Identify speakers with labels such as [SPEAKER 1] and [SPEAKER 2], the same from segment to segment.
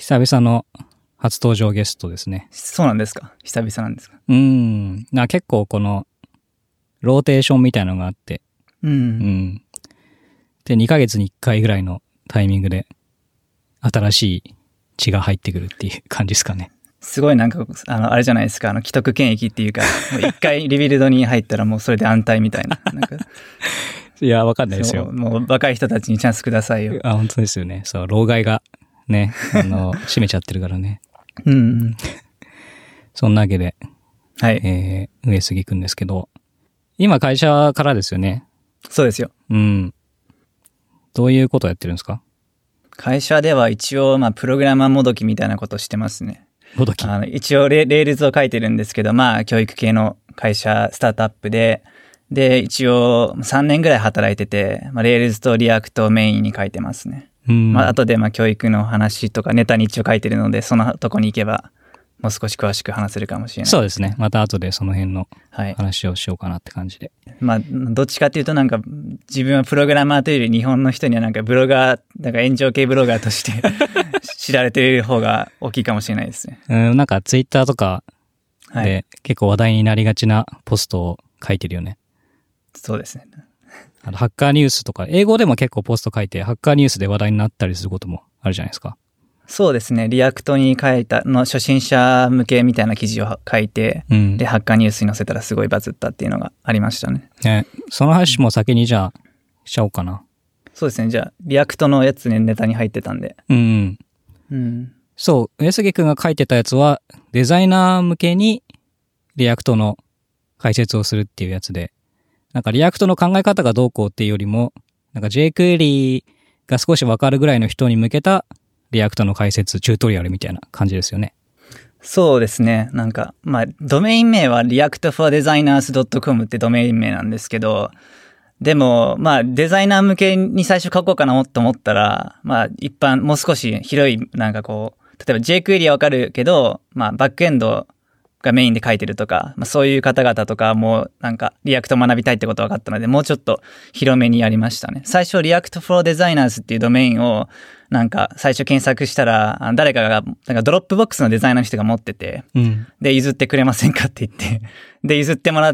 [SPEAKER 1] 久々の初登場ゲストですね。
[SPEAKER 2] そうなんですか。久々なんですか。
[SPEAKER 1] 結構このローテーションみたいなのがあって、で2ヶ月に1回ぐらいのタイミングで新しい血が入ってくるっていう感じですかね。
[SPEAKER 2] すごいなんかあれじゃないですか。既得権益っていうか、もう一回リビルドに入ったらもうそれで安泰みたいな。なんか
[SPEAKER 1] いやわかんないですよ。
[SPEAKER 2] もう若い人たちにチャンスくださいよ。
[SPEAKER 1] 本当ですよね。そう老害がね占めちゃってるからね。そんなわけで、
[SPEAKER 2] はい。
[SPEAKER 1] 上杉くんですけど、今会社からですよね。
[SPEAKER 2] そうですよ。
[SPEAKER 1] どういうことをやってるんですか？
[SPEAKER 2] 会社では一応プログラマーもどきみたいなことをしてますね。
[SPEAKER 1] もどき。
[SPEAKER 2] 一応レールズを書いてるんですけど、教育系の会社スタートアップで一応3年ぐらい働いてて、レールズとリアクトをメインに書いてますね。後で教育の話とかネタに一応書いてるので、そのとこに行けばもう少し詳しく話せるかもしれない。
[SPEAKER 1] そうですね。また後でその辺の話をしようかなって感じで。
[SPEAKER 2] どっちかっていうと自分はプログラマーというより日本の人にはブロガー、炎上系ブロガーとして知られている方が大きいかもしれないですね。
[SPEAKER 1] ツイッターとかで結構話題になりがちなポストを書いてるよね。
[SPEAKER 2] そうですね。
[SPEAKER 1] ハッカーニュースとか、英語でも結構ポスト書いて、ハッカーニュースで話題になったりすることもあるじゃないですか。
[SPEAKER 2] そうですね。リアクトに書いたの初心者向けみたいな記事を書いて、で、ハッカーニュースに載せたらすごいバズったっていうのがありましたね。
[SPEAKER 1] その話も先にじゃあ、しちゃおうかな。
[SPEAKER 2] そうですね。じゃあ、リアクトのやつね、ネタに入ってたんで。
[SPEAKER 1] そう、上杉くんが書いてたやつは、デザイナー向けにリアクトの解説をするっていうやつで、リアクトの考え方がどうこうっていうよりも、jQuery が少しわかるぐらいの人に向けたリアクトの解説、チュートリアルみたいな感じですよね。
[SPEAKER 2] そうですね。ドメイン名は reactfordesigners.com ってドメイン名なんですけど、でも、デザイナー向けに最初書こうかなと思ったら、一般、もう少し広い、例えば jQuery はわかるけど、バックエンドがメインで書いてるとか、そういう方々とかもリアクト学びたいってことが分かったので、もうちょっと広めにやりましたね。最初 React for Designers っていうドメインを最初検索したら、誰かがドロップボックスのデザイナーの人が持ってて、で譲ってくれませんかって言ってで譲ってもらって、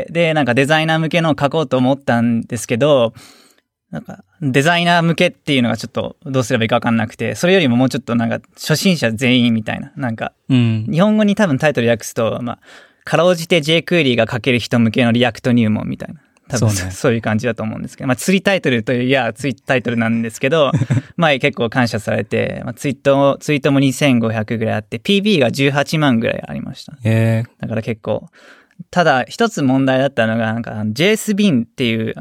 [SPEAKER 2] でデザイナー向けのを書こうと思ったんですけど、デザイナー向けっていうのがちょっとどうすればいいか分かんなくて、それよりももうちょっと初心者全員みたいな、日本語に多分タイトル訳すと、かろうじて jQuery が書ける人向けのリアクト入門みたいな。多分そういう感じだと思うんですけど、釣りタイトルという、釣りタイトルなんですけど、結構感謝されて、ツイートも2500ぐらいあって、PB が18万ぐらいありました。だから結構、ただ一つ問題だったのが、JSBin っていう、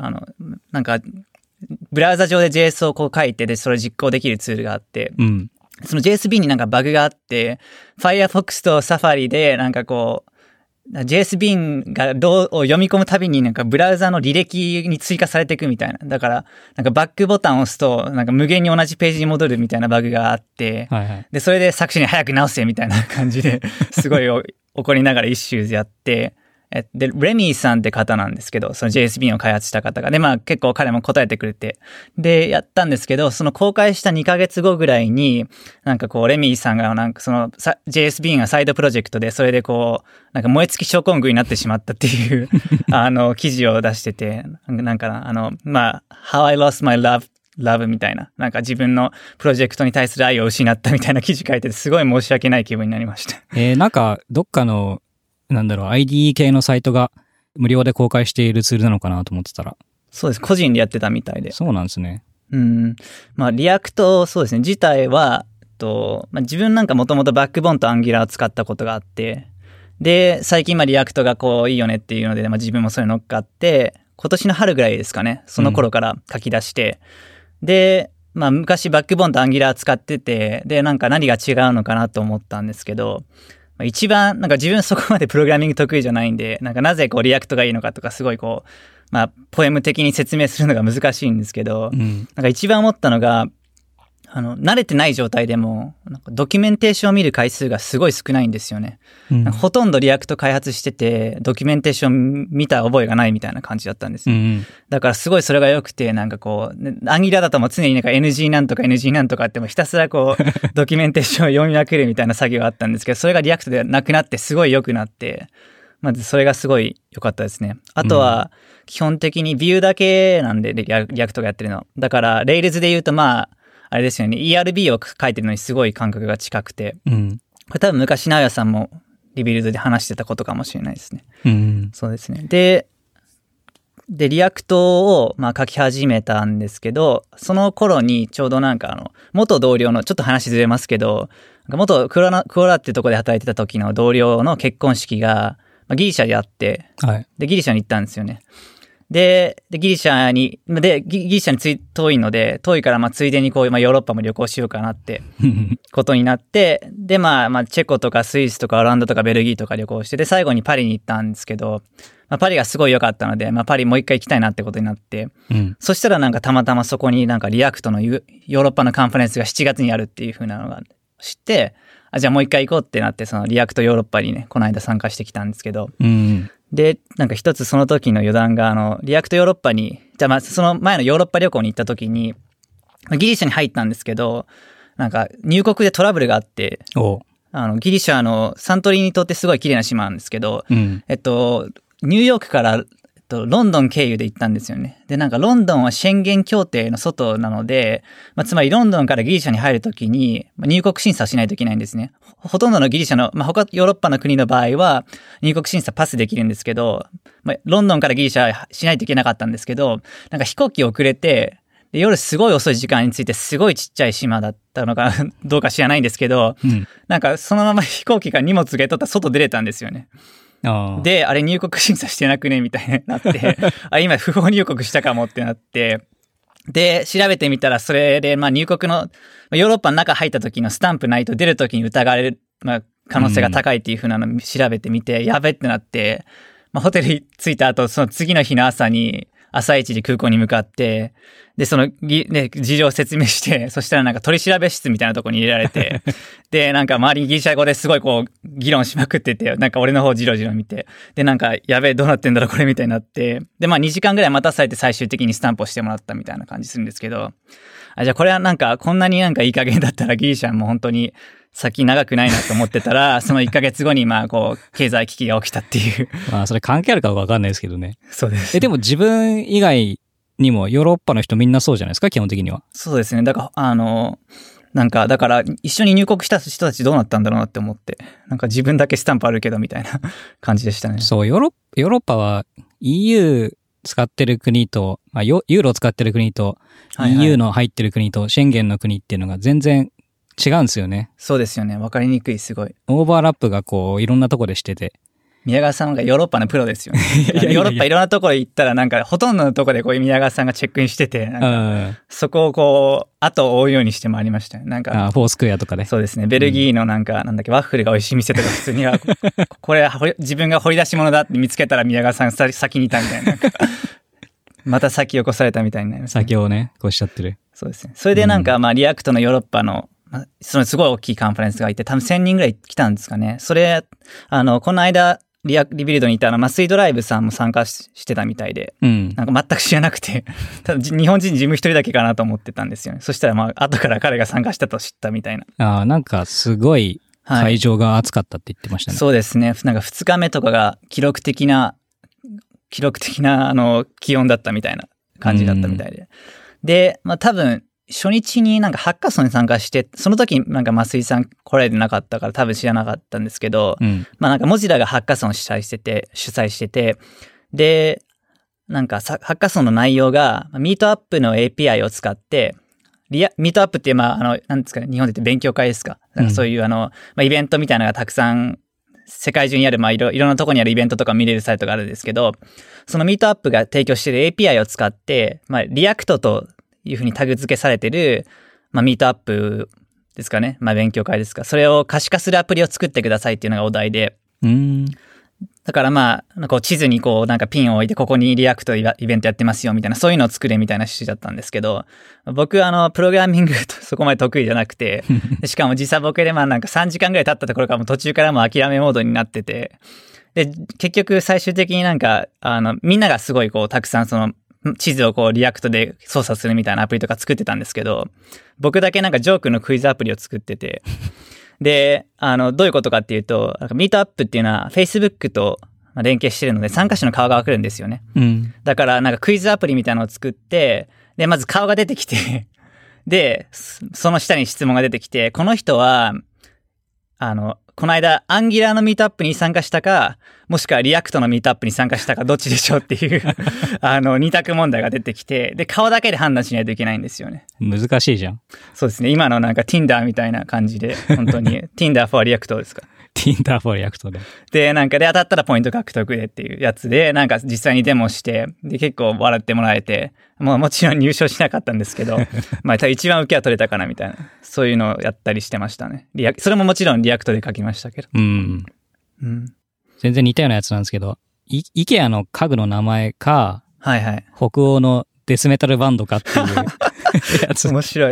[SPEAKER 2] ブラウザ上で JS を書いて、で、それを実行できるツールがあって、その JSB にバグがあって、Firefox と Safari でJSBin を読み込むたびにブラウザの履歴に追加されていくみたいな。だから、バックボタンを押すと、無限に同じページに戻るみたいなバグがあって、で、それで作者に早く直せみたいな感じで、すごい怒りながらイシューズやって、で、レミーさんって方なんですけど、その JSBin を開発した方が。で、結構彼も答えてくれて。で、やったんですけど、その公開した2ヶ月後ぐらいに、レミーさんがそのJSBin がサイドプロジェクトで、それで燃え尽き症候群になってしまったっていう記事を出してて、How I lost my love みたいな。自分のプロジェクトに対する愛を失ったみたいな記事書いてて、すごい申し訳ない気分になりました。
[SPEAKER 1] どっかの、IDE 系のサイトが無料で公開しているツールなのかなと思ってたら。
[SPEAKER 2] そうです。個人でやってたみたいで。
[SPEAKER 1] そうなんですね。
[SPEAKER 2] リアクト、そうですね。自体は、自分もともとバックボーンとアンギュラーを使ったことがあって、で、最近リアクトがいいよねっていうので、自分もそれ乗っかって、今年の春ぐらいですかね。その頃から書き出して、で、昔バックボーンとアンギュラー使ってて、で、何が違うのかなと思ったんですけど、一番、自分そこまでプログラミング得意じゃないんで、なぜリアクトがいいのかとかすごいポエム的に説明するのが難しいんですけど、一番思ったのが、 慣れてない状態でも、なんかドキュメンテーションを見る回数がすごい少ないんですよね。ほとんどリアクト開発してて、ドキュメンテーション見た覚えがないみたいな感じだったんですよ。だからすごいそれが良くて、なんかこう、アンギュラだとも常になんか NG なんとか NG なんとかってもひたすらこう、ドキュメンテーションを読みまくるみたいな作業があったんですけど、それがリアクトでなくなってすごい良くなって、まずそれがすごい良かったですね。あとは、基本的にビューだけなんで、リアクトがやってるの。だから、レイルズで言うとあれですよね。ERB を書いてるのにすごい感覚が近くて。これ多分昔、直哉さんもリビルドで話してたことかもしれないですね。そうですね。で、リアクトを書き始めたんですけど、その頃にちょうどなんか元同僚の、ちょっと話ずれますけど、元クオラっていうところで働いてた時の同僚の結婚式が、ギリシャであって、で、ギリシャに行ったんですよね。で、ギリシャに遠いので、遠いからついでにこう、ヨーロッパも旅行しようかなってことになって、で、チェコとかスイスとかオランダとかベルギーとか旅行して、で、最後にパリに行ったんですけど、パリがすごい良かったので、パリもう一回行きたいなってことになって、そしたらなんかたまたまそこになんかリアクトのヨーロッパのカンファレンスが7月にあるっていう風なのが知って、じゃあもう一回行こうってなって、そのリアクトヨーロッパにね、この間参加してきたんですけど、で、なんか一つその時の余談が、リアクトヨーロッパに、その前のヨーロッパ旅行に行った時に、ギリシャに入ったんですけど、なんか入国でトラブルがあって、ギリシャのサントリーニ島ってすごい綺麗な島なんですけど、ニューヨークからロンドン経由で行ったんですよね。で、なんかロンドンはシェンゲン協定の外なので、つまりロンドンからギリシャに入るときに入国審査をしないといけないんですね。ほとんどのギリシャの、他ヨーロッパの国の場合は入国審査パスできるんですけど、ロンドンからギリシャしないといけなかったんですけど、なんか飛行機遅れて、で夜すごい遅い時間に着いてすごいちっちゃい島だったのかどうか知らないんですけど、なんかそのまま飛行機から荷物受け取ったら外出れたんですよね。で、あれ入国審査してなくねみたいになって、今不法入国したかもってなって、で、調べてみたらそれで、入国の、ヨーロッパの中入った時のスタンプないと出る時に疑われる、可能性が高いっていう風なのを調べてみて、やべってなって、ホテル着いた後、その次の日の朝に、朝一で空港に向かって、で、事情を説明して、そしたらなんか取り調べ室みたいなところに入れられて、で、なんか周りにギリシャ語ですごいこう、議論しまくってて、なんか俺の方ジロジロ見て、で、なんか、やべえ、どうなってんだろうこれみたいになって、で、2時間ぐらい待たされて最終的にスタンプをしてもらったみたいな感じするんですけど、じゃあこれはなんか、こんなになんかいい加減だったらギリシャも本当に先長くないなと思ってたら、その1ヶ月後に経済危機が起きたっていう。
[SPEAKER 1] それ関係あるかわかんないですけどね。
[SPEAKER 2] そうです。
[SPEAKER 1] でも自分以外にもヨーロッパの人みんなそうじゃないですか、基本的には。
[SPEAKER 2] そうですね。だからだから一緒に入国した人たちどうなったんだろうなって思って、なんか自分だけスタンプあるけどみたいな感じでしたね。
[SPEAKER 1] そう、ヨーロッパは EU 使ってる国と、ユーロ使ってる国と、EU の入ってる国と、シェンゲンの国っていうのが全然違うんですよね。
[SPEAKER 2] そうですよね。わかりにくい、すごい。
[SPEAKER 1] オーバーラップがいろんなとこでしてて。
[SPEAKER 2] 宮川さんがヨーロッパのプロですよね。ヨーロッパいろんなところ行ったらなんかほとんどのところで宮川さんがチェックインしてて、なんかそこを後を追うようにして回りましたね。なんか
[SPEAKER 1] フォースクエアとかね。
[SPEAKER 2] そうですね。ベルギーのなんだっけ、ワッフルが美味しい店とか普通には、これ自分が掘り出し物だって見つけたら宮川さん先にいたみたいな。また先を越されたみたいになりますね。
[SPEAKER 1] 先をね、越しちゃってる。
[SPEAKER 2] そうですね。それでなんかリアクトのヨーロッパのそのすごい大きいカンファレンスがいて、多分1000人ぐらい来たんですかね。それ、この間、リビルドにいた麻酔ドライブさんも参加してたみたいで、なんか全く知らなくて、ただ日本人自分一人だけかなと思ってたんですよね。そしたら後から彼が参加したと知ったみたいな。
[SPEAKER 1] なんかすごい会場が暑かったって言ってましたね。
[SPEAKER 2] そうですね。なんか2日目とかが記録的な気温だったみたいな感じだったみたいで。で、多分、初日になんかハッカソンに参加して、その時なんか増井さん来られてなかったから多分知らなかったんですけど、なんかモジラがハッカソンを主催してて、で、なんかハッカソンの内容が、ミートアップの API を使って、ミートアップってなんですかね、日本で言って勉強会ですか。なんかそういうイベントみたいなのがたくさん、世界中にある、いろんなところにあるイベントとか見れるサイトがあるんですけど、そのミートアップが提供している API を使って、リアクトというふうにタグ付けされてる、ミートアップですかね。勉強会ですか。それを可視化するアプリを作ってくださいっていうのがお題で。 だからまあ、こう地図にこうなんかピンを置いてここにリアクトイベントやってますよみたいな、そういうのを作れみたいな趣旨だったんですけど、僕プログラミングそこまで得意じゃなくて、しかも時差ボケでまあなんか3時間ぐらい経ったところからもう途中からもう諦めモードになってて、で、結局最終的になんか、みんながすごいこうたくさんその地図をこうリアクトで操作するみたいなアプリとか作ってたんですけど、僕だけなんかジョークのクイズアプリを作ってて、で、どういうことかっていうと、なんかミートアップっていうのは Facebook と連携してるので3カ所の顔が来るんですよね。
[SPEAKER 1] うん。
[SPEAKER 2] だからなんかクイズアプリみたいなのを作って、で、まず顔が出てきて、で、その下に質問が出てきて、この人は、この間、アンギュラーのミートアップに参加したか、もしくはリアクトのミートアップに参加したか、どっちでしょうっていう二択問題が出てきて、で、顔だけで判断しないといけないんですよね。
[SPEAKER 1] 難しいじゃん。
[SPEAKER 2] そうですね。今のなんか Tinder みたいな感じで、本当に Tinder for リアクトですか。
[SPEAKER 1] Tinder for React で。
[SPEAKER 2] で、なんかで当たったらポイント獲得でっていうやつで、なんか実際にデモして、で、結構笑ってもらえて、もちろん入賞しなかったんですけど、まあ一番受けは取れたかなみたいな、そういうのをやったりしてましたね。それももちろんリアクトで書きましたけど。
[SPEAKER 1] うん。
[SPEAKER 2] うん。
[SPEAKER 1] 全然似たようなやつなんですけど、IKEA の家具の名前か、
[SPEAKER 2] はいはい。
[SPEAKER 1] 北欧のデスメタルバンドかっていうやつ。
[SPEAKER 2] 面白い。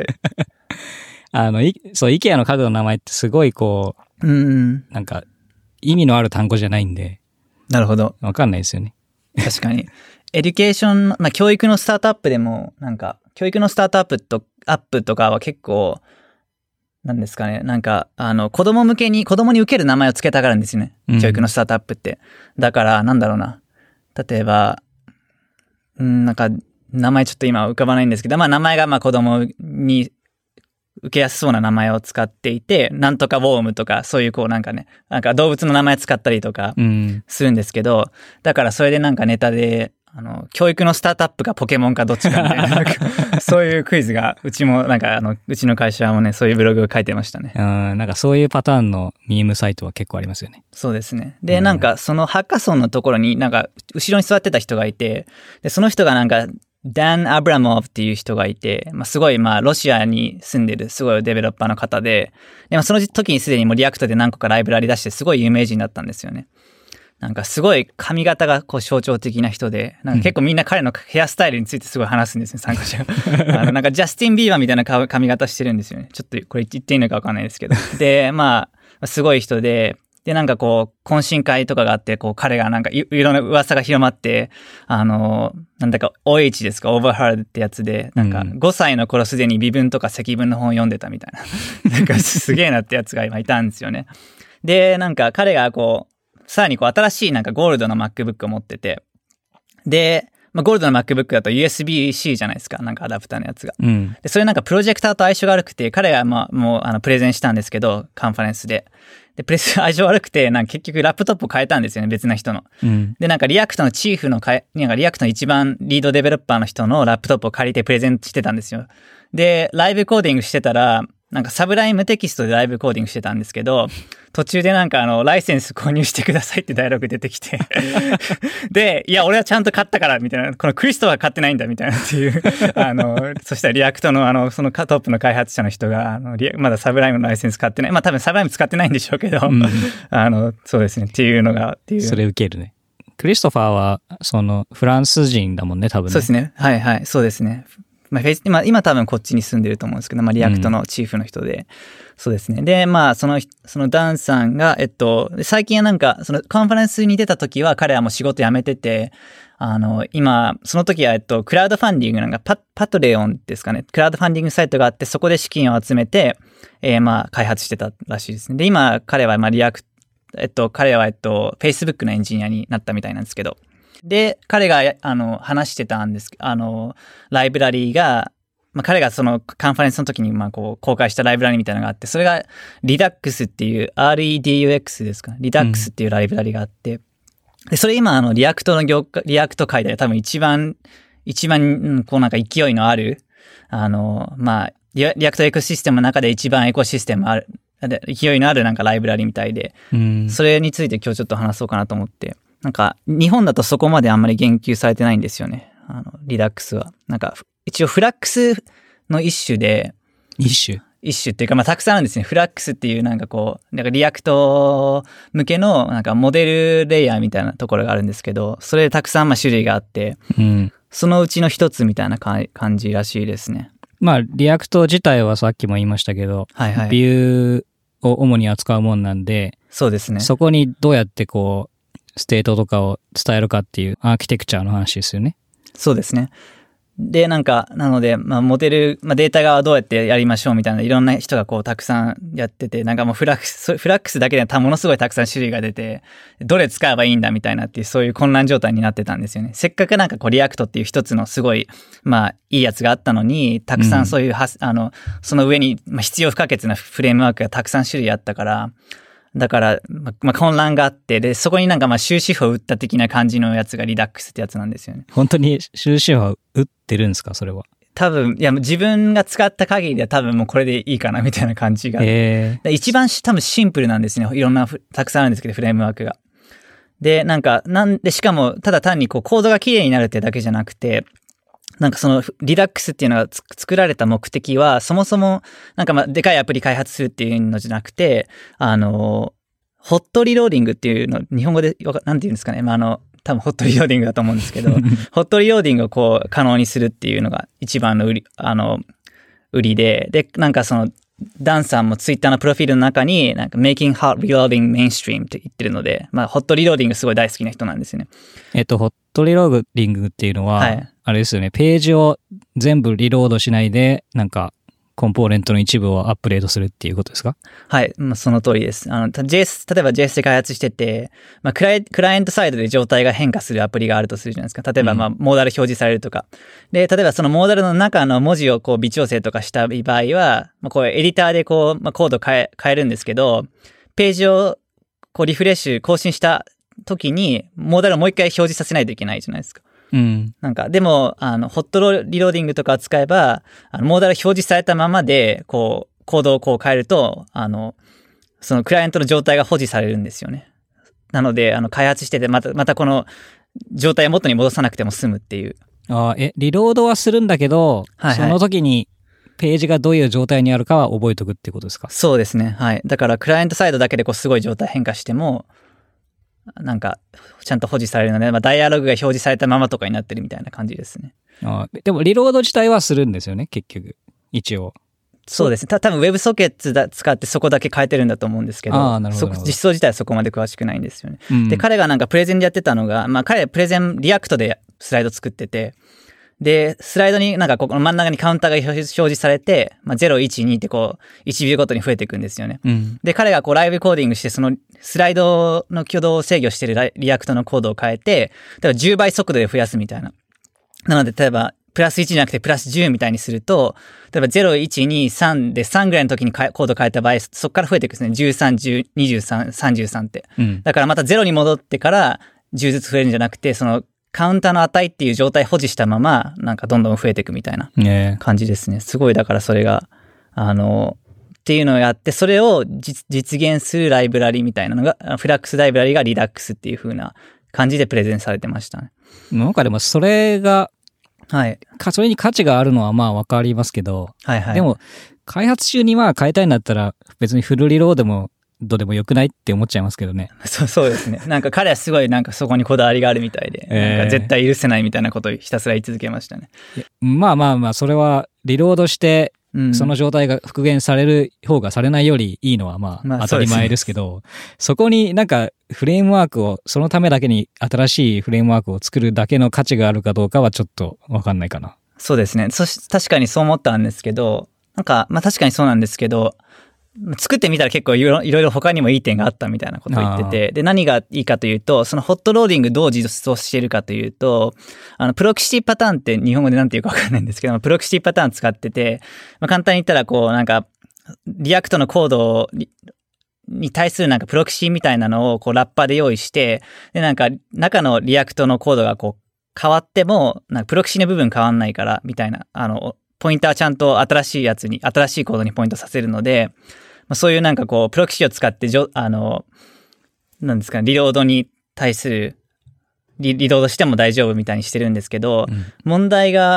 [SPEAKER 1] そう、IKEA の家具の名前ってすごいこう、なんか、意味のある単語じゃないんで。
[SPEAKER 2] なるほど。
[SPEAKER 1] わかんないですよね。
[SPEAKER 2] 確かに。エデュケーション、まあ教育のスタートアップでも、なんか、教育のスタートアップとかは結構、なんですかね。なんか、子供に受ける名前を付けたがるんですよね。教育のスタートアップって。だから、なんだろうな。例えば、なんか、名前ちょっと今浮かばないんですけど、まあ名前がまあ子供に受けやすそうな名前を使っていて、なんとかウォームとか、そういうこうなんかね、なんか動物の名前使ったりとかするんですけど、だからそれでなんかネタで、教育のスタートアップかポケモンかどっちかみたいな、なんかそういうクイズが、うちもなんかうちの会社もね、そういうブログを書いてましたね。
[SPEAKER 1] なんかそういうパターンのミームサイトは結構ありますよね。
[SPEAKER 2] そうですね。で、なんかそのハッカソンのところになんか後ろに座ってた人がいて、で、その人がなんか、ダン・アブラモフっていう人がいて、まあ、すごい、まあ、ロシアに住んでるすごいデベロッパーの方で、でもその時にすでにもうリアクトで何個かライブラリ出してすごい有名人だったんですよね。なんかすごい髪型がこう象徴的な人で、なんか結構みんな彼のヘアスタイルについてすごい話すんですね、参加者が。なんかジャスティン・ビーバーみたいな髪型してるんですよね。ちょっとこれ言っていいのかわかんないですけど。で、まあ、すごい人で、で、なんかこう、懇親会とかがあって、こう、彼がなんかいろんな噂が広まって、なんだか OH ですか、overheard ってやつで、なんか5歳の頃すでに微分とか積分の本を読んでたみたいな。なんかすげえなってやつが今いたんですよね。で、なんか彼がこう、さらにこう、新しいなんかゴールドの MacBook を持ってて、で、まあ、ゴールドの MacBook だと USB-C じゃないですか。なんかアダプターのやつが。で、それなんかプロジェクターと相性が悪くて、彼がまあ、もうプレゼンしたんですけど、カンファレンスで。で、相性悪くて、なんか結局ラップトップを変えたんですよね、別な人の。で、なんかリアクトのチーフのなんかリアクトの一番リードデベロッパーの人のラップトップを借りてプレゼンしてたんですよ。で、ライブコーディングしてたら、なんかサブライムテキストでライブコーディングしてたんですけど、途中でなんかライセンス購入してくださいってダイアログ出てきてで、いや、俺はちゃんと買ったから、みたいな、このクリストは買ってないんだ、みたいなっていうそしたらリアクトのそのトップの開発者の人が、まだサブライムのライセンス買ってない。まあ多分サブライム使ってないんでしょうけど、そうですね、っていうのが、っていう。
[SPEAKER 1] それ受けるね。クリストファーは、フランス人だもんね、多分ね。
[SPEAKER 2] そうですね。はいはい、そうですね。まあ、今多分こっちに住んでると思うんですけど、まあ、リアクトのチーフの人で、そうですね。で、まあ、そのダンさんが、最近はなんか、そのカンファレンスに出た時は彼はもう仕事辞めてて、今、その時は、クラウドファンディングなんかパトレオンですかね。クラウドファンディングサイトがあって、そこで資金を集めて、まあ、開発してたらしいですね。で、今、彼は、まあ、彼は、Facebook のエンジニアになったみたいなんですけど、で、彼が、話してたんです、ライブラリーが、まあ、彼がそのカンファレンスの時に、まあ、こう、公開したライブラリーみたいなのがあって、それが、Redux っていう、REDUX ですか、Redux っていうライブラリーがあって、で、それ今、リアクト界で多分一番、こうなんか勢いのある、まあ、リアクトエコシステムの中で一番エコシステム勢いのあるなんかライブラリーみたいで、それについて今日ちょっと話そうかなと思って、なんか、日本だとそこまであんまり言及されてないんですよね。リダックスは。なんか、一応フラックスの一種で、
[SPEAKER 1] 一種
[SPEAKER 2] 一種っていうか、まあ、たくさんあるんですね。フラックスっていうなんかこう、なんかリアクト向けのなんかモデルレイヤーみたいなところがあるんですけど、それでたくさんまあ種類があって、
[SPEAKER 1] うん。
[SPEAKER 2] そのうちの一つみたいな感じらしいですね。
[SPEAKER 1] まあ、リアクト自体はさっきも言いましたけど、
[SPEAKER 2] はいはい。
[SPEAKER 1] ビューを主に扱うもんなんで、
[SPEAKER 2] そうですね。
[SPEAKER 1] そこにどうやってこう、ステートとかを伝えるかっていうアーキテクチャの話ですよね。
[SPEAKER 2] そうですね。で、なんか、なので、まあ、モデル、まあ、データ側はどうやってやりましょうみたいな、いろんな人がこう、たくさんやってて、なんかもうフラックスだけでものすごいたくさん種類が出て、どれ使えばいいんだみたいなっていう、そういう混乱状態になってたんですよね。せっかくなんかこう、リアクトっていう一つのすごい、まあ、いいやつがあったのに、たくさんそういうその上に、まあ、必要不可欠なフレームワークがたくさん種類あったから、だから、まあ、混乱があって、で、そこになんかまあ終止符を打った的な感じのやつがリダックスってやつなんですよね。
[SPEAKER 1] 本当に終止符は打ってるんですか、それは。
[SPEAKER 2] 多分、いや、自分が使った限りでは多分もうこれでいいかなみたいな感じが。一番多分シンプルなんですね。いろんな、たくさんあるんですけど、フレームワークが。で、しかも、ただ単にこう、コードが綺麗になるってだけじゃなくて、なんかそのリダックスっていうのが作られた目的は、そもそも、なんかまあ、でかいアプリ開発するっていうのじゃなくて、ホットリローディングっていうの、日本語で、なんて言うんですかね。まあ多分ホットリローディングだと思うんですけど、ホットリローディングをこう可能にするっていうのが一番の売りで、なんかその、ダンさんもツイッターのプロフィールの中に、なんか Making Hot Reloading Mainstream って言ってるので、まあ、ホットリローディングすごい大好きな人なんですよね。
[SPEAKER 1] ホットリローディングっていうのは、
[SPEAKER 2] はい、
[SPEAKER 1] あれですよね、ページを全部リロードしないで、なんか、コンポーネントの一部をアップデートするっていうことですか？
[SPEAKER 2] はい。まあ、その通りです。例えば JS で開発してて、まあ、クライアントサイドで状態が変化するアプリがあるとするじゃないですか。例えば、まあ、モーダル表示されるとか。で、例えばそのモーダルの中の文字をこう微調整とかした場合は、まあ、こうエディターでこう、まあ、コード変えるんですけど、ページをこうリフレッシュ、更新した時に、モーダルをもう一回表示させないといけないじゃないですか。
[SPEAKER 1] うん。
[SPEAKER 2] なんか、でも、ホットリローディングとかを使えば、モーダル表示されたままで、こう、コードをこう変えると、そのクライアントの状態が保持されるんですよね。なので、開発してて、またこの状態を元に戻さなくても済むっていう。
[SPEAKER 1] リロードはするんだけど、
[SPEAKER 2] はいはい、
[SPEAKER 1] その時に、ページがどういう状態にあるかは覚えとくってことですか？
[SPEAKER 2] そうですね。はい。だから、クライアントサイドだけでこう、すごい状態変化しても、なんか、ちゃんと保持されるので、まあ、ダイアログが表示されたままとかになってるみたいな感じですね。
[SPEAKER 1] でも、リロード自体はするんですよね、結局。一応。
[SPEAKER 2] そうですね。多分 WebSockets 使ってそこだけ変えてるんだと思うんですけど、実装自体はそこまで詳しくないんですよね。うん、で、彼がなんかプレゼンでやってたのが、まあ彼プレゼンリアクトでスライド作ってて、で、スライドになんかここの真ん中にカウンターが表示されて、まあ、0、1、2ってこう、1秒ごとに増えていくんですよね。
[SPEAKER 1] うん、
[SPEAKER 2] で、彼がこうライブコーディングして、そのスライドの挙動を制御しているリアクトのコードを変えて、例えば10倍速度で増やすみたいな。なので、例えば、プラス1じゃなくてプラス10みたいにすると、例えば0、1、2、3で3ぐらいの時にコード変えた場合、そこから増えていくんですね。13、10、23、33って。
[SPEAKER 1] うん、
[SPEAKER 2] だからまた0に戻ってから10ずつ増えるんじゃなくて、そのカウンターの値っていう状態保持したまま、なんかどんどん増えていくみたいな感じですね。すごい、だからそれが、っていうのをやって、それを実現するライブラリみたいなのが、フラックスライブラリがリダックスっていう風な感じでプレゼンされてましたね。
[SPEAKER 1] なんかでもそれが、
[SPEAKER 2] はい。
[SPEAKER 1] それに価値があるのはまあわかりますけど、
[SPEAKER 2] はいはい。
[SPEAKER 1] でも、開発中にまあ変えたいんだったら、別にフルリローでも、どうでもよくないって思っちゃいますけどね。
[SPEAKER 2] そうですね。なんか彼はすごいなんかそこにこだわりがあるみたいで、なんか絶対許せないみたいなことをひたすら言い続けましたね。
[SPEAKER 1] まあ、それはリロードして、その状態が復元される方がされないよりいいのはまあ当たり前ですけど、そこになんかフレームワークを、そのためだけに新しいフレームワークを作るだけの価値があるかどうかはちょっとわかんないかな。
[SPEAKER 2] そうですね。確かにそう思ったんですけど、なんか、まあ確かにそうなんですけど、作ってみたら結構いろいろ他にもいい点があったみたいなことを言ってて、で、何がいいかというと、そのホットローディングどう実装しているかというと、プロキシパターンって日本語で何て言うか分かんないんですけど、プロキシパターン使ってて、まあ、簡単に言ったらこうなんか、リアクトのコードに対するなんかプロキシみたいなのをこうラッパーで用意して、で、なんか中のリアクトのコードがこう変わっても、なんかプロキシの部分変わんないから、みたいな、ポインターちゃんと新しいコードにポイントさせるので、そういうなんかこう、プロキシを使って、なんですかね、リロードに対する、リロードしても大丈夫みたいにしてるんですけど、問題が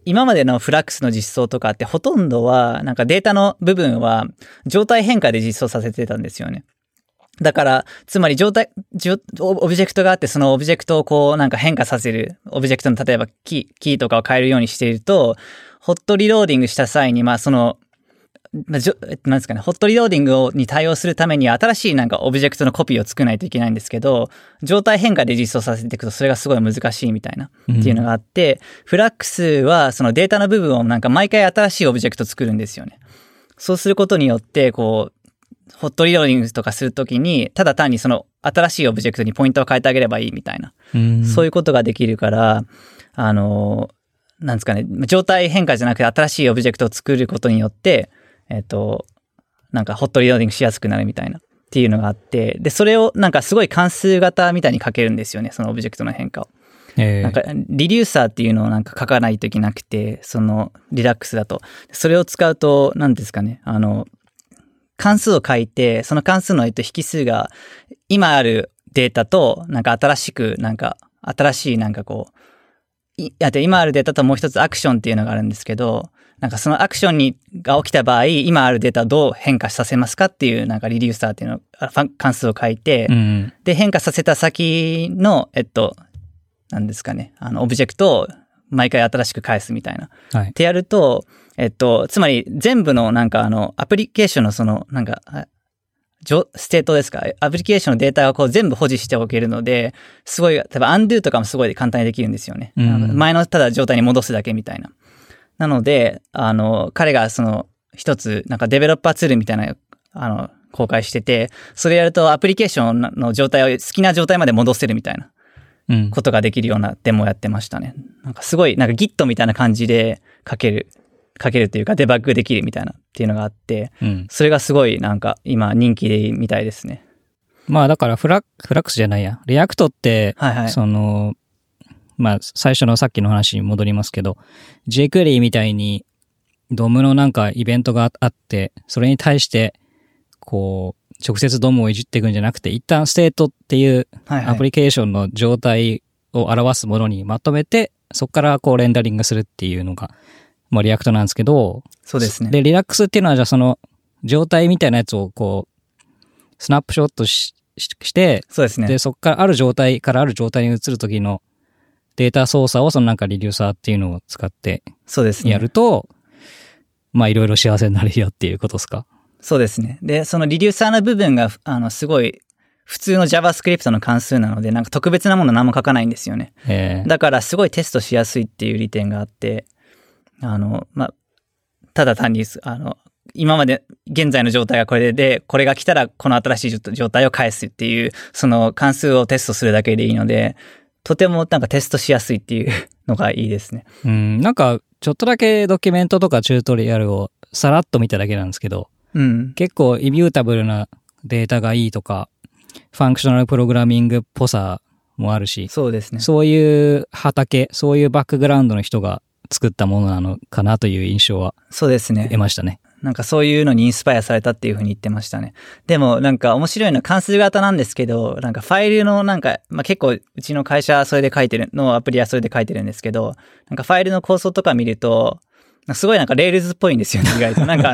[SPEAKER 2] 今までのフラックスの実装とかってほとんどは、なんかデータの部分は状態変化で実装させてたんですよね。だから、つまりオブジェクトがあって、そのオブジェクトをこうなんか変化させる、オブジェクトの例えばキーとかを変えるようにしていると、ホットリローディングした際に、なんですかね、ホットリローディングに対応するために新しいなんかオブジェクトのコピーを作らないといけないんですけど、状態変化で実装させていくとそれがすごい難しいみたいなっていうのがあって、フラックスはそのデータの部分をなんか毎回新しいオブジェクト作るんですよね。そうすることによって、こう、ホットリローディングとかするときに、ただ単にその新しいオブジェクトにポイントを変えてあげればいいみたいな。そういうことができるから、なんですかね、状態変化じゃなくて新しいオブジェクトを作ることによって、なんかホットリローディングしやすくなるみたいなっていうのがあって、で、それをなんかすごい関数型みたいに書けるんですよね、そのオブジェクトの変化を。なんかリデューサーっていうのをなんか書かないといけなくて、そのリラックスだと。それを使うと、なんですかね、関数を書いて、その関数の引数が今あるデータと、なんか新しいなんかこう、今あるデータともう一つアクションっていうのがあるんですけど、なんかそのアクションが起きた場合、今あるデータをどう変化させますかっていう、なんかリデューサーっていうの関数を書いて、で、変化させた先の、なんですかね、オブジェクトを毎回新しく返すみたいな。
[SPEAKER 1] はい。
[SPEAKER 2] ってやると、つまり全部のなんかアプリケーションのその、なんか、ステートですか、アプリケーションのデータがこう全部保持しておけるので、すごい、例えばアンドゥとかもすごい簡単にできるんですよね。前のただ状態に戻すだけみたいな。なので、彼がその一つ、なんかデベロッパーツールみたいな、公開してて、それやるとアプリケーションの状態を好きな状態まで戻せるみたいなことができるようなデモをやってましたね。なんかすごい、なんか Git みたいな感じで書けるというかデバッグできるみたいなっていうのがあって、それがすごいなんか今人気でみたいですね。
[SPEAKER 1] まあだからフラックスじゃないや。リアクトって、その、まあ最初のさっきの話に戻りますけど、jQuery みたいにDOM のなんかイベントがあって、それに対してこう直接DOMをいじっていくんじゃなくて、一旦ステートっていうアプリケーションの状態を表すものにまとめて、そこからこうレンダリングするっていうのが、まあリアクトなんですけど、
[SPEAKER 2] そうですね。
[SPEAKER 1] で、リラックスっていうのはじゃあその状態みたいなやつをこう、スナップショットして、
[SPEAKER 2] そうですね。
[SPEAKER 1] で、そこからある状態からある状態に移るときのデータ操作をそのなんかリデューサーっていうのを使ってやると、まあいろいろ幸せになるよっていうことですか？
[SPEAKER 2] そうですね。で、そのリデューサーの部分が、すごい、普通の JavaScript の関数なので、なんか特別なもの何も書かないんですよね。だからすごいテストしやすいっていう利点があって、まあ、ただ単に、今まで現在の状態がこれで、これが来たらこの新しい状態を返すっていう、その関数をテストするだけでいいので、とてもなんかテストしやすいっていうのがいいですね。
[SPEAKER 1] なんかちょっとだけドキュメントとかチュートリアルをさらっと見ただけなんですけど、結構イミュータブルなデータがいいとか、ファンクショナルプログラミングっぽさもあるし、
[SPEAKER 2] そうですね。
[SPEAKER 1] そういう畑、そういうバックグラウンドの人が作ったものなのかなという印象は
[SPEAKER 2] そうですね。
[SPEAKER 1] 得ましたね。
[SPEAKER 2] なんかそういうのにインスパイアされたっていうふうに言ってましたね。でもなんか面白いのは関数型なんですけど、なんかファイルのなんか、まあ、結構うちの会社それで書いてるのアプリはそれで書いてるんですけど、なんかファイルの構想とか見ると、すごいなんかレールズっぽいんですよね、意外と。なんか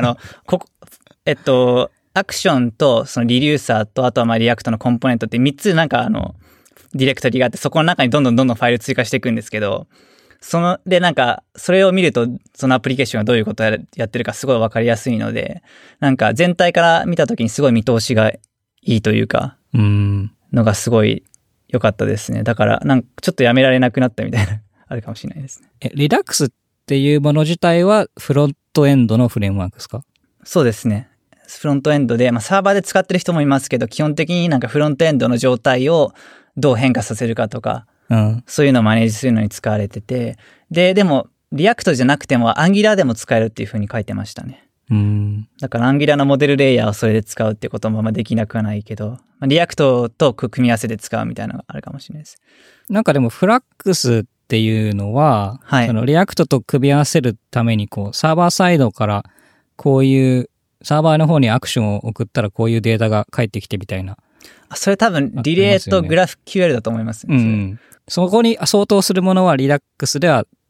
[SPEAKER 2] アクションとそのリデューサーと、あとはまあリアクトのコンポーネントって3つなんかディレクトリがあって、そこの中にどんどんファイル追加していくんですけど、でなんか、それを見ると、そのアプリケーションがどういうことをやってるかすごいわかりやすいので、なんか全体から見たときにすごい見通しがいいというか、のがすごい良かったですね。だから、なんかちょっとやめられなくなったみたいな、あるかもしれないですね。
[SPEAKER 1] リダックスっていうもの自体はフロントエンドのフレームワークですか？
[SPEAKER 2] そうですね。フロントエンドで、まあサーバーで使ってる人もいますけど、基本的になんかフロントエンドの状態をどう変化させるかとか、そういうのをマネージするのに使われてて、でも、リアクトじゃなくても、アンギュラーでも使えるっていう風に書いてましたね。だから、アンギュラーのモデルレイヤーをそれで使うってこともできなくはないけど、リアクトと組み合わせで使うみたいなのがあるかもしれないです。
[SPEAKER 1] なんかでも、フラックスっていうのは、そのリアクトと組み合わせるために、サーバーサイドから、こういう、サーバーの方にアクションを送ったら、こういうデータが返ってきてみたいな。
[SPEAKER 2] それ多分、リレーとグラフ QL だと思います。
[SPEAKER 1] そこに相当するものはリラックスでは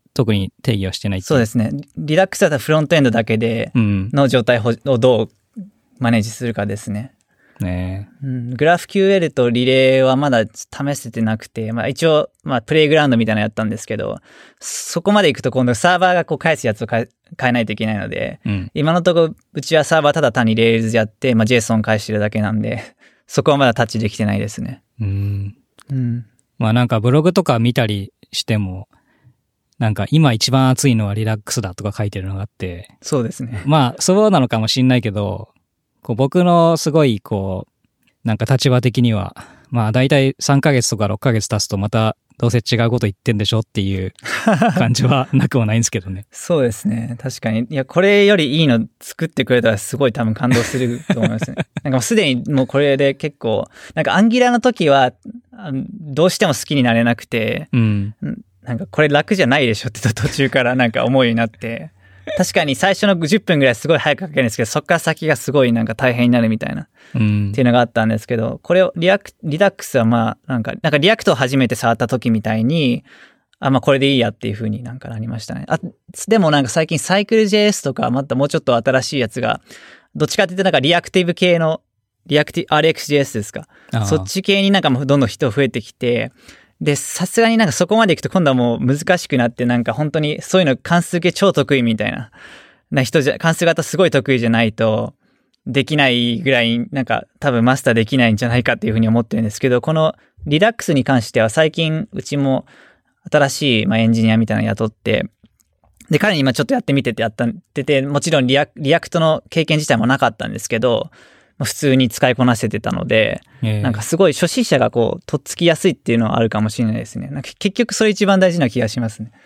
[SPEAKER 1] 特に定義はしてないっていう。
[SPEAKER 2] そうですね。リラックスだったらフロントエンドだけでの状態をどうマネージするかですね。グラフ QL とリレーはまだ試せてなくて、一応、プレイグラウンドみたいなのやったんですけど、そこまで行くと今度サーバーがこう返すやつを変えないといけないので、今のところうちはサーバーただ単に Rails でやって、JSON 返してるだけなんで、そこはまだタッチできてないですね。
[SPEAKER 1] なんかブログとか見たりしても、なんか今一番熱いのはリラックスだとか書いてるのがあって、
[SPEAKER 2] そうですね。
[SPEAKER 1] そうなのかもしんないけど、僕のすごいなんか立場的には、だいたい3ヶ月とか6ヶ月経つとまたどうせ違うこと言ってんでしょっていう感じはなくもないんですけどね。
[SPEAKER 2] そうですね。確かに。いや、これよりいいの作ってくれたらすごい多分感動すると思いますね。なんかもうすでにもうこれで結構、なんかアンギュラーの時はどうしても好きになれなくて、なんかこれ楽じゃないでしょって途中からなんか思うようになって、確かに最初の10分ぐらいすごい早く書けるんですけど、そっから先がすごいなんか大変になるみたいな、っていうのがあったんですけど、これをリダックスはなんかリアクトを初めて触った時みたいに、これでいいやっていう風になんかなりましたね。でもなんか最近サイクル JS とかまたもうちょっと新しいやつが、どっちかっていうとなんかリアクティブ系の、RxJS ですか。そっち系になんかもうどんどん人増えてきて、で、さすがになんかそこまで行くと今度はもう難しくなってなんか本当にそういうの関数系超得意みたいな人関数型すごい得意じゃないとできないぐらいなんか多分マスターできないんじゃないかっていうふうに思ってるんですけど、このリラックスに関しては最近うちも新しいエンジニアみたいなの雇って、で、彼に今ちょっとやってみててもちろんリアクトの経験自体もなかったんですけど、普通に使いこなせてたので、なんかすごい初心者がとっつきやすいっていうのはあるかもしれないですね。なんか結局それ一番大事な気がしますね。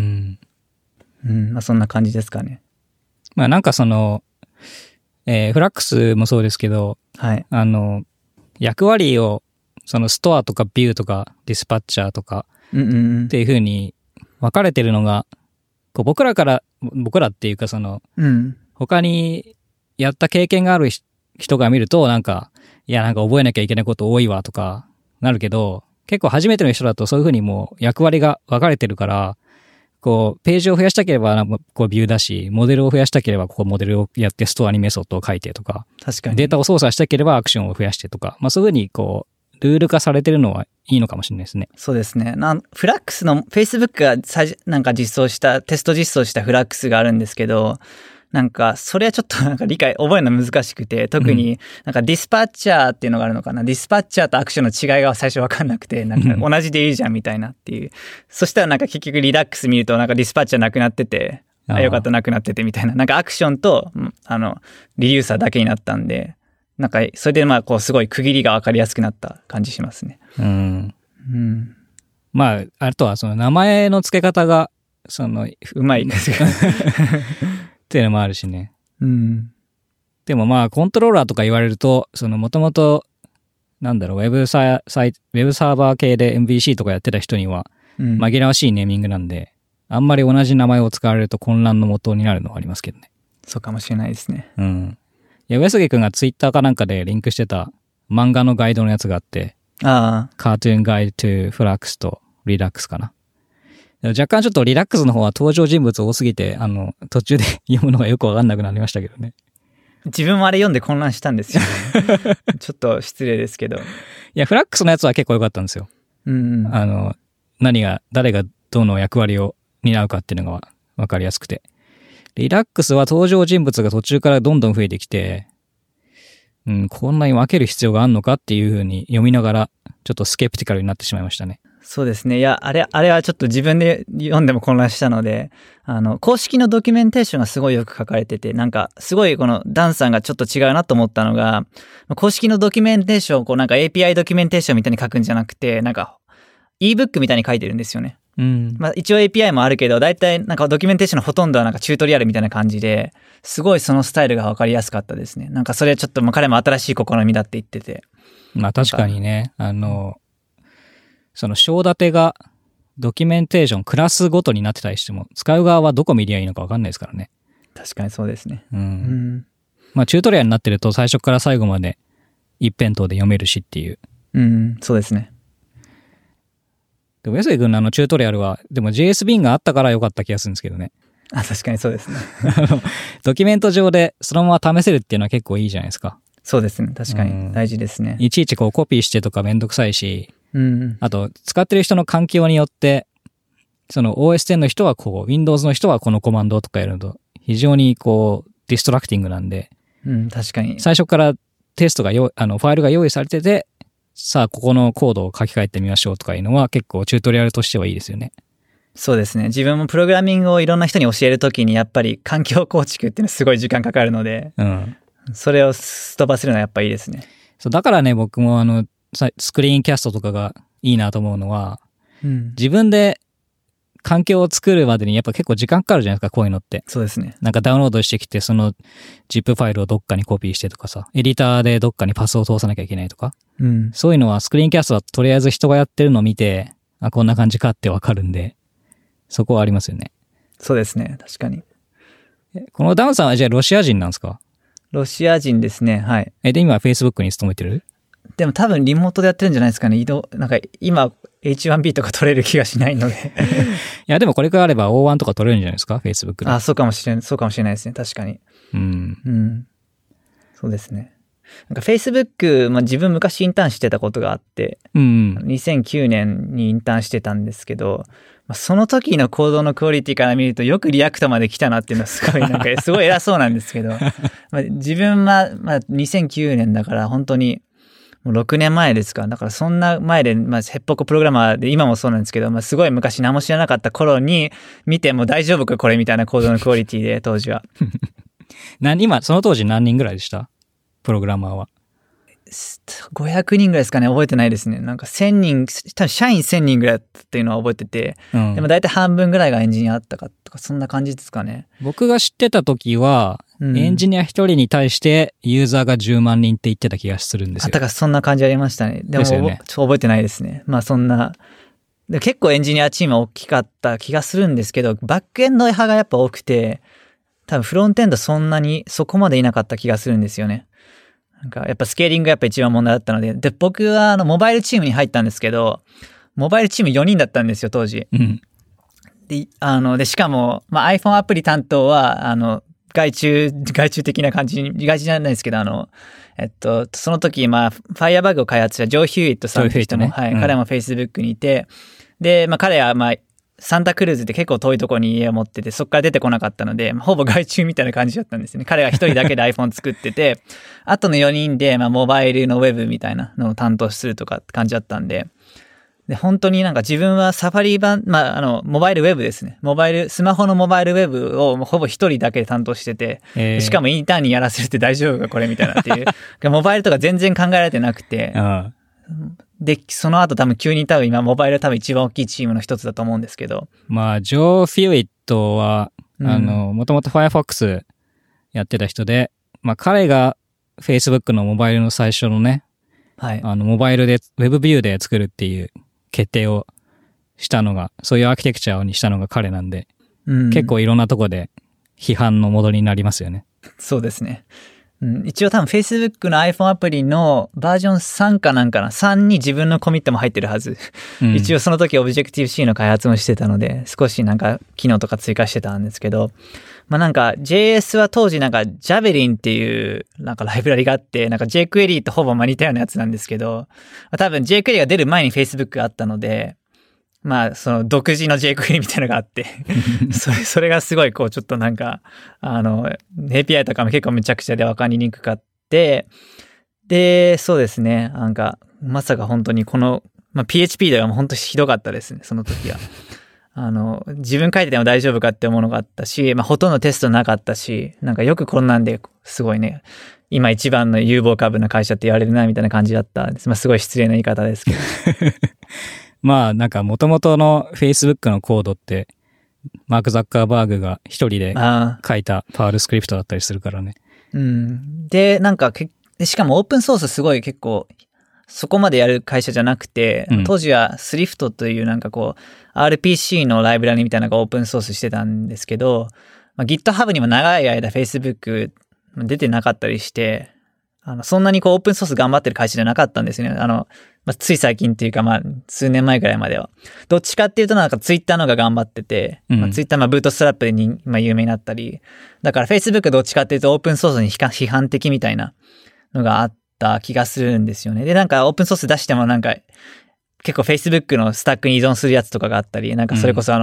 [SPEAKER 2] そんな感じですかね。
[SPEAKER 1] なんかフラックスもそうですけど、
[SPEAKER 2] はい。
[SPEAKER 1] 役割をストアとかビューとかディスパッチャーとかっていう風に分かれてるのが、僕らっていうか他にやった経験がある人が見るとなんか覚えなきゃいけないこと多いわとかなるけど、結構初めての人だとそういう風にもう役割が分かれてるから、ページを増やしたければビューだし、モデルを増やしたければモデルをやってストアにメソッドを書いてとか、
[SPEAKER 2] 確かに
[SPEAKER 1] データを操作したければアクションを増やしてとか、そういう風にルール化されてるのはいいのかもしれないですね。
[SPEAKER 2] そうですね。フラックスの Facebook がなんかテスト実装したフラックスがあるんですけど、なんかそれはちょっとなんか覚えるの難しくて、特になんかディスパッチャーっていうのがあるのかな。ディスパッチャーとアクションの違いが最初分かんなくて、なんか同じでいいじゃんみたいなっていう。そしたらなんか結局リラックス見るとなんかディスパッチャーなくなってて、よかったなくなっててみたいな。なんかアクションとリデューサーだけになったんで、なんかそれですごい区切りが分かりやすくなった感じしますね。
[SPEAKER 1] あとは名前の付け方が
[SPEAKER 2] うまい
[SPEAKER 1] っていうのもあるしね。でもコントローラーとか言われると、もともとウェブサーバー系で MVC とかやってた人には紛らわしいネーミングなんで、あんまり同じ名前を使われると混乱の元になるのはありますけどね。
[SPEAKER 2] そうかもしれないですね。
[SPEAKER 1] いや、上杉くんがツイッターかなんかでリンクしてた漫画のガイドのやつがあって、カートゥーンガイドトゥフラックスとリラックスかな。若干ちょっとリラックスの方は登場人物多すぎて、途中で読むのがよくわかんなくなりましたけどね。
[SPEAKER 2] 自分もあれ読んで混乱したんですよね。ちょっと失礼ですけど。い
[SPEAKER 1] や、フラックスのやつは結構良かったんですよ。誰がどの役割を担うかっていうのがわかりやすくて。リラックスは登場人物が途中からどんどん増えてきて、こんなに分ける必要があるのかっていう風に読みながら、ちょっとスケプティカルになってしまいましたね。
[SPEAKER 2] そうですね。いや、あれはちょっと自分で読んでも混乱したので、公式のドキュメンテーションがすごいよく書かれてて、なんか、すごいこのダンさんがちょっと違うなと思ったのが、公式のドキュメンテーションをなんか API ドキュメンテーションみたいに書くんじゃなくて、なんか、ebook みたいに書いてるんですよね。一応 API もあるけど、だいたいなんかドキュメンテーションのほとんどはなんかチュートリアルみたいな感じで、すごいそのスタイルが分かりやすかったですね。なんかそれちょっと彼も新しい試みだって言ってて。
[SPEAKER 1] 確かにね、章立てがドキュメンテーションクラスごとになってたりしても、使う側はどこ見りゃいいのか分かんないですからね。
[SPEAKER 2] 確かにそうですね。
[SPEAKER 1] チュートリアルになってると最初から最後まで一辺倒で読めるしっていう。
[SPEAKER 2] そうですね。
[SPEAKER 1] でも、上杉君のチュートリアルは、でも JS があったから良かった気がするんですけどね。
[SPEAKER 2] あ、確かにそうですね。
[SPEAKER 1] ドキュメント上でそのまま試せるっていうのは結構いいじゃないですか。
[SPEAKER 2] そうですね。確かに大事ですね。
[SPEAKER 1] いちいちこうコピーしてとかめんどくさいし、
[SPEAKER 2] うん。
[SPEAKER 1] あと、使ってる人の環境によって、その OS10 の人はこう、Windows の人はこのコマンドとかやると、非常にこう、ディストラクティングなんで、
[SPEAKER 2] うん、確かに。
[SPEAKER 1] 最初からテストがファイルが用意されてて、さあ、ここのコードを書き換えてみましょうとかいうのは結構チュートリアルとしてはいいですよね。
[SPEAKER 2] そうですね。自分もプログラミングをいろんな人に教えるときにやっぱり環境構築っていうのはすごい時間かかるので、
[SPEAKER 1] うん。
[SPEAKER 2] それをすっ飛ばせるのはやっぱいいですね。
[SPEAKER 1] そう、だからね、僕もスクリーンキャストとかがいいなと思うのは、
[SPEAKER 2] うん。
[SPEAKER 1] 自分で環境を作るまでにやっぱ結構時間かかるじゃないですか、こういうのって。
[SPEAKER 2] そうですね。
[SPEAKER 1] なんかダウンロードしてきて、その ZIP ファイルをどっかにコピーしてとかさ、エディターでどっかにパスを通さなきゃいけないとか。
[SPEAKER 2] うん。
[SPEAKER 1] そういうのはスクリーンキャストはとりあえず人がやってるのを見て、あ、こんな感じかってわかるんで、そこはありますよね。
[SPEAKER 2] そうですね。確かに。
[SPEAKER 1] このダウンさんはじゃあロシア人なんですか？
[SPEAKER 2] ロシア人ですね。はい。
[SPEAKER 1] で、今 Facebook に勤めてる？
[SPEAKER 2] でも多分リモートでやってるんじゃないですかね。なんか今 H1B とか取れる気がしないので。
[SPEAKER 1] いや、でもこれからあれば O1 とか取れるんじゃないですか？ Facebook で。
[SPEAKER 2] あ、そうかもしれないですね。確かに。
[SPEAKER 1] うん。
[SPEAKER 2] うん。そうですね。なんか Facebook、自分昔インターンしてたことがあって、
[SPEAKER 1] うん。
[SPEAKER 2] 2009年にインターンしてたんですけど、その時のコードのクオリティから見るとよくリアクトまで来たなっていうのはすごいなんかすごい偉そうなんですけど、自分は2009年だから本当にもう6年前ですか。だからそんな前で、へっぽこプログラマーで今もそうなんですけど、すごい昔何も知らなかった頃に見ても大丈夫かこれみたいなコードのクオリティで当時は。
[SPEAKER 1] 今、その当時何人ぐらいでした？プログラマーは。
[SPEAKER 2] 500人ぐらいですかね。覚えてないですね。なんか1000人、多分社員1000人ぐらいだったっていうのは覚えてて、
[SPEAKER 1] うん、
[SPEAKER 2] でも大体半分ぐらいがエンジニアだったかとか、そんな感じですかね。
[SPEAKER 1] 僕が知ってた時は、エンジニア1人に対してユーザーが10万人って言ってた気がするんですよ。
[SPEAKER 2] だからそんな感じありましたね。でも、
[SPEAKER 1] ね、
[SPEAKER 2] 覚えてないですね。そんな。で結構エンジニアチームは大きかった気がするんですけど、バックエンド派がやっぱ多くて、多分フロントエンドそこまでいなかった気がするんですよね。なんかやっぱスケーリングがやっぱ一番問題だったので、僕はモバイルチームに入ったんですけど、モバイルチーム4人だったんですよ、当時。
[SPEAKER 1] うん。
[SPEAKER 2] で、しかも、iPhone アプリ担当は、外注的な感じに、外注じゃないですけど、その時、Firebug を開発したジョー・ヒューイットさんって人も、はい、彼も Facebook にいて、で、彼は、サンタクルーズって結構遠いところに家を持ってて、そこから出てこなかったので、ほぼ外注みたいな感じだったんですね。彼が一人だけで iPhone 作ってて、あとの4人で、モバイルのウェブみたいなのを担当するとかって感じだったんで、本当になんか自分はサファリ版、モバイルウェブですね。スマホのモバイルウェブをほぼ一人だけで担当してて、しかもインターンにやらせるって大丈夫かこれみたいなっていう。モバイルとか全然考えられてなくて、で、その後多分今モバイル多分一番大きいチームの一つだと思うんですけど。
[SPEAKER 1] ジョー・フィュイットは、もともと Firefox やってた人で、彼が Facebook のモバイルの最初のね、
[SPEAKER 2] はい。
[SPEAKER 1] モバイルで、ウェブビューで作るっていう決定をしたのが、そういうアーキテクチャにしたのが彼なんで、結構いろんなとこで批判の元になりますよね。
[SPEAKER 2] そうですね。一応多分 Facebook の iPhone アプリのバージョン3かなんかな、3に自分のコミットも入ってるはず。一応その時 Objective-C の開発もしてたので、少しなんか機能とか追加してたんですけど、なんか JS は当時なんか Javelin っていうなんかライブラリがあって、なんか jQuery とほぼ似たようなやつなんですけど、多分 jQuery が出る前に Facebook があったので、その独自の jQuery みたいなのがあってそれがすごいちょっとなんか、API とかも結構めちゃくちゃで分かりにくかって、で、そうですね、なんか、まさか本当にPHP ではもう本当にひどかったですね、その時は。自分書いてても大丈夫かって思うのがあったし、ほとんどテストなかったし、なんかよくこんなんですごいね、今一番の有望株な会社って言われるなみたいな感じだったんです。すごい失礼な言い方ですけど。
[SPEAKER 1] なんか元々の Facebook のコードって、マーク・ザッカーバーグが一人で書いたパールスクリプトだったりするからね。
[SPEAKER 2] で、なんかしかもオープンソースすごい結構、そこまでやる会社じゃなくて、当時は Swift というなんかRPC のライブラリみたいなのがオープンソースしてたんですけど、GitHub にも長い間 Facebook 出てなかったりして、そんなにオープンソース頑張ってる会社じゃなかったんですよね。 まあ、つい最近っていうか、まあ、数年前くらいまでは。どっちかっていうとなんかツイッターの方が頑張ってて、まあ、ツイッターまあブートストラップでまあ、有名になったり、だから Facebook どっちかっていうとオープンソースに批判的みたいなのがあった気がするんですよね。で、なんかオープンソース出してもなんか、結構 Facebook のスタックに依存するやつとかがあったり、なんかそれこそ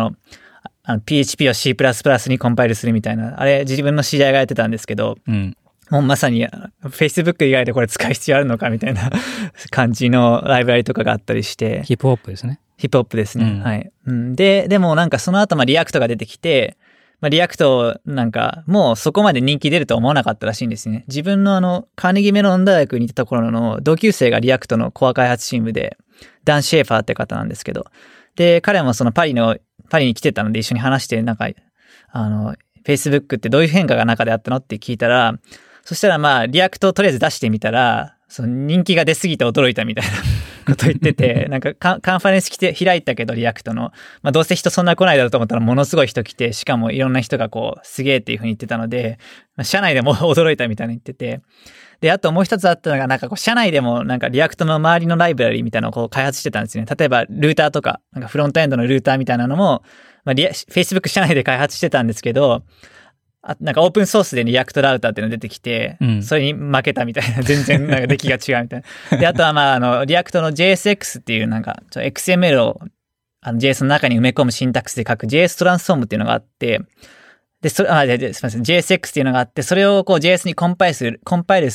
[SPEAKER 2] PHP を C++ にコンパイルするみたいな、あれ自分の知り合いがやってたんですけど、もうまさに Facebook 以外でこれ使う必要あるのかみたいな感じのライブラリとかがあったりして。
[SPEAKER 1] ヒップホップですね。
[SPEAKER 2] ヒップホップですね。はい。でもなんかその後リアクトが出てきて、まあ、リアクトなんかもうそこまで人気出ると思わなかったらしいんですね。自分のカーネギーメロン大学に行ってた頃の同級生がリアクトのコア開発チームで、ダン・シェーファーって方なんですけど、で、彼もそのパリに来てたので一緒に話して、なんか、Facebook ってどういう変化が中であったのって聞いたら、そしたらまあ、リアクトをとりあえず出してみたら、その人気が出すぎて驚いたみたいなこと言ってて、なんかカンファレンス開いたけどリアクトの、まあどうせ人そんな来ないだろうと思ったらものすごい人来て、しかもいろんな人がこう、すげえっていう風に言ってたので、まあ、社内でも驚いたみたいな言ってて、で、あともう一つあったのが、なんかこう、社内でもなんかリアクトの周りのライブラリみたいなのをこう開発してたんですね。例えば、ルーターとか、なんかフロントエンドのルーターみたいなのも、まあ、Facebook 社内で開発してたんですけど、なんかオープンソースでリアクトラウターっていうのが出てきて、それに負けたみたいな、全然なんか出来が違うみたいな。で、あとはまあ、リアクトの JSX っていうなんか、XML をJS の中に埋め込むシンタックスで書く JS トランスフォームっていうのがあって、で、すみません、JSX っていうのがあって、それをこう JS にコンパイルする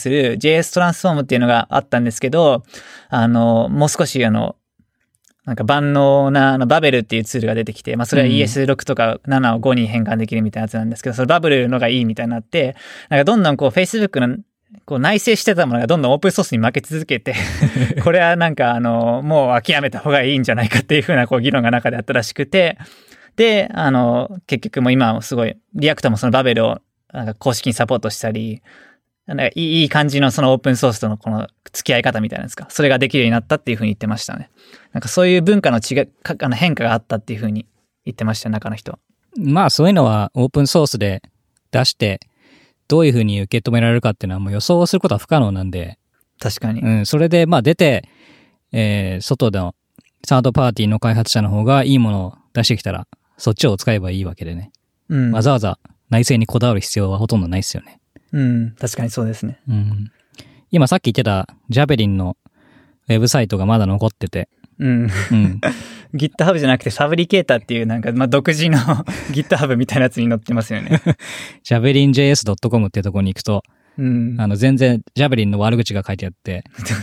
[SPEAKER 2] JS トランスフォームっていうのがあったんですけど、もう少しなんか万能なバベルっていうツールが出てきて、まあそれは ES6 とか7を5に変換できるみたいなやつなんですけど、そのバベルのがいいみたいになって、なんかどんどんこう Facebook のこう内製してたものがどんどんオープンソースに負け続けて、これはなんかもう諦めた方がいいんじゃないかっていう風なこう議論が中であったらしくて、で、結局もう今はすごい、リアクトもそのバベルをなんか公式にサポートしたり、なんかいい感じのそのオープンソースとのこの付き合い方みたいなんですか。それができるようになったっていうふうに言ってましたね。なんかそういう文化の変化があったっていうふうに言ってました、中の人は。
[SPEAKER 1] まあそういうのはオープンソースで出して、どういうふうに受け止められるかっていうのはもう予想することは不可能なんで。
[SPEAKER 2] 確かに。
[SPEAKER 1] それでまあ出て、外のサードパーティーの開発者の方がいいものを出してきたら、そっちを使えばいいわけでね。わざわざ内製にこだわる必要はほとんどないですよね。
[SPEAKER 2] 確かにそうですね。
[SPEAKER 1] 今さっき言ってたジャベリンのウェブサイトがまだ残ってて。
[SPEAKER 2] GitHub じゃなくてファブリケーターっていうなんか、まあ、独自のGitHub みたいなやつに載ってますよね。
[SPEAKER 1] javelinjs.com っていうところに行くと、全然ジャベリンの悪口が書いてあって。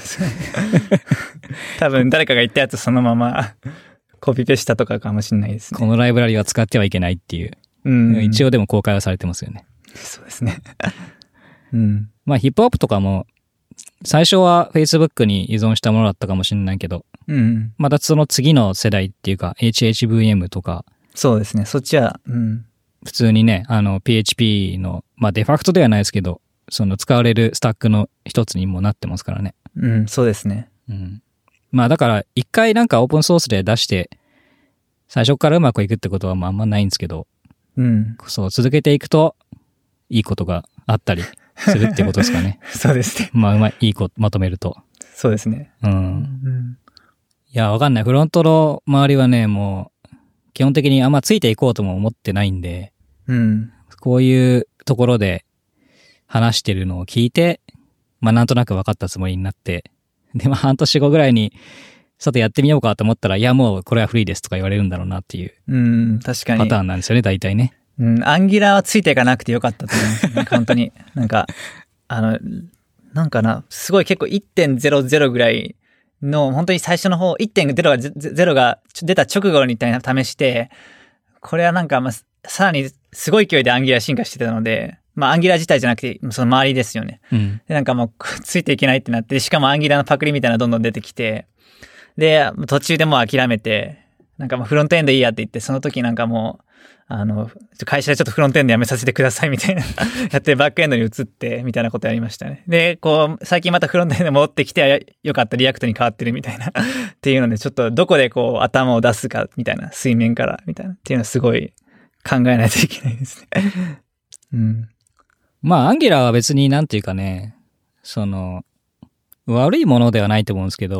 [SPEAKER 2] 多分誰かが言ったやつそのままコピペしたとかかもしれないですね。
[SPEAKER 1] このライブラリは使ってはいけないっていう。一応でも公開はされてますよね。
[SPEAKER 2] そうですね。
[SPEAKER 1] まあヒップホップとかも最初は Facebook に依存したものだったかもしれないけど、またその次の世代っていうか HHVM とか。
[SPEAKER 2] そうですね。そっちは、
[SPEAKER 1] 普通にね、PHP の、まあデファクトではないですけど、その使われるスタックの一つにもなってますからね。
[SPEAKER 2] そうですね。
[SPEAKER 1] まあだから一回なんかオープンソースで出して、最初からうまくいくってことはまああんまないんですけど、そう続けていくといいことがあったりするってことですかね。
[SPEAKER 2] そうですね。
[SPEAKER 1] まあいいことまとめると。
[SPEAKER 2] そうですね。
[SPEAKER 1] いやわかんない。フロントの周りはね、もう基本的にあんまついていこうとも思ってないんで、こういうところで話してるのを聞いて、まあなんとなく分かったつもりになって、でまあ半年後ぐらいにさてやってみようかと思ったら、いやもうこれはフリーですとか言われるんだろうなっていう
[SPEAKER 2] 確かに
[SPEAKER 1] パターンなんですよね、大体ね。
[SPEAKER 2] アンギュラーはついていかなくてよかったと思いますね。本当に。なんか、なんかな、すごい結構 1.00 ぐらいの、本当に最初の方、1.0 が出た直後に試して、これはなんか、まあ、さらにすごい勢いでアンギュラー進化してたので、まあアンギュラー自体じゃなくて、その周りですよね。で、なんかもうついていけないってなって、しかもアンギュラーのパクリみたいなのどんどん出てきて、で、途中でもう諦めて、なんかもうフロントエンドいいやって言って、その時なんかもう、会社でちょっとフロントエンドやめさせてくださいみたいなやってバックエンドに移ってみたいなことやりましたね。で、こう、最近またフロントエンド戻ってきてよかったリアクトに変わってるみたいなっていうので、ちょっとどこでこう頭を出すかみたいな、水面からみたいなっていうのはすごい考えないといけないですね。
[SPEAKER 1] まあ、アンギュラーは別になんていうかね、悪いものではないと思うんですけど、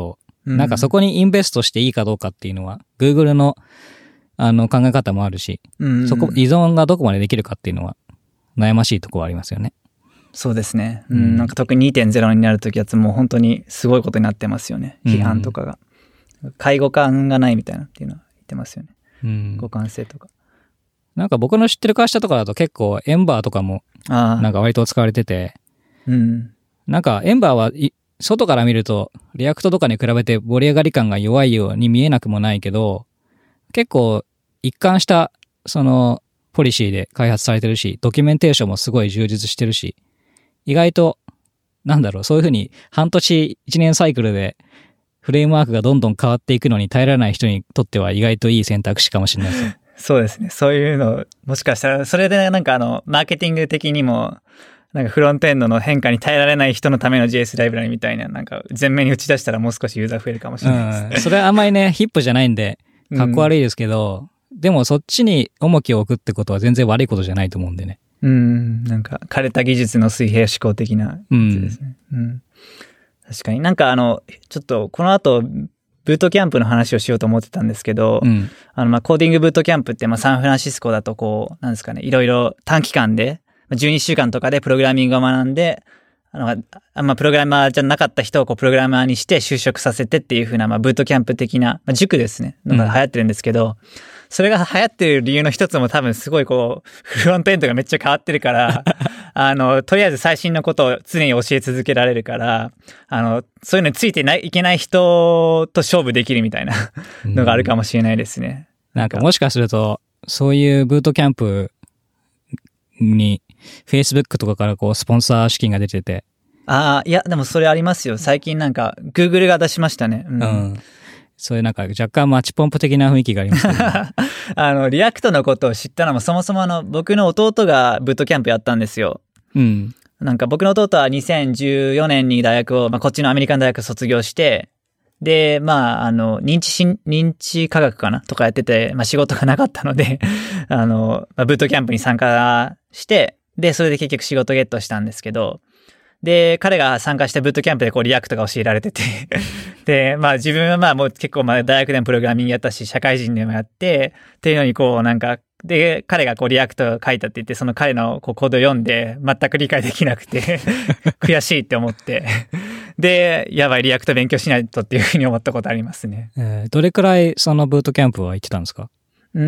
[SPEAKER 1] なんかそこにインベストしていいかどうかっていうのは、Google の考え方もあるし、そこ依存がどこまでできるかっていうのは悩ましいところはありますよね。
[SPEAKER 2] そうですね。なんか特に 2.0 になるときやつもう本当にすごいことになってますよね。批判とかが。介護感がないみたいなっていうのは言ってますよね。互換性とか。
[SPEAKER 1] なんか僕の知ってる会社とかだと結構エンバーとかもなんか割と使われてて、なんかエンバーは外から見るとリアクトとかに比べて盛り上がり感が弱いように見えなくもないけど、結構一貫したそのポリシーで開発されてるし、ドキュメンテーションもすごい充実してるし、意外とそういう風に半年1年サイクルでフレームワークがどんどん変わっていくのに耐えられない人にとっては意外といい選択肢かもしれないですね。
[SPEAKER 2] そうですね。そういうの、もしかしたら、それでなんかマーケティング的にも、なんかフロントエンドの変化に耐えられない人のための JS ライブラリみたいな、なんか前面に打ち出したらもう少しユーザー増えるかもしれないですね。
[SPEAKER 1] それはあんまりね、ヒップじゃないんで、かっこ悪いですけど、でもそっちに重きを置くってことは全然悪いことじゃないと思うんでね。
[SPEAKER 2] なんか枯れた技術の水平思考的なやつですね。確かになんかちょっとこの後、ブートキャンプの話をしようと思ってたんですけど、コーディングブートキャンプってサンフランシスコだとこう、なんですかね、いろいろ短期間で、12週間とかでプログラミングを学んで、プログラマーじゃなかった人をこうプログラマーにして就職させてっていう風な、ブートキャンプ的な、塾ですね、のが流行ってるんですけど、それが流行ってる理由の一つも多分すごいこう、フロントエンドがめっちゃ変わってるから、とりあえず最新のことを常に教え続けられるから、そういうのについていけない人と勝負できるみたいなのがあるかもしれないですね。
[SPEAKER 1] なんかもしかすると、そういうブートキャンプに Facebook とかからこうスポンサー資金が出てて。
[SPEAKER 2] いや、でもそれありますよ。最近なんか Google が出しましたね。
[SPEAKER 1] そういうなんか若干マッチポンプ的な雰囲気がありますけ
[SPEAKER 2] ど、リアクトのことを知ったのもそもそも僕の弟がブートキャンプやったんですよ。なんか僕の弟は2014年に大学を、こっちのアメリカン大学卒業して、で、認知科学かなとかやってて、仕事がなかったので、ブートキャンプに参加して、で、それで結局仕事ゲットしたんですけど、で、彼が参加したブートキャンプでこうリアクトが教えられててで、自分はもう結構大学でもプログラミングやったし、社会人でもやって、っていうのにこうなんか、で、彼がこうリアクト書いたって言って、その彼のこうコードを読んで、全く理解できなくて、悔しいって思って、で、やばいリアクト勉強しないとっていうふうに思ったことありますね。
[SPEAKER 1] どれくらいそのブートキャンプは行ってたんですか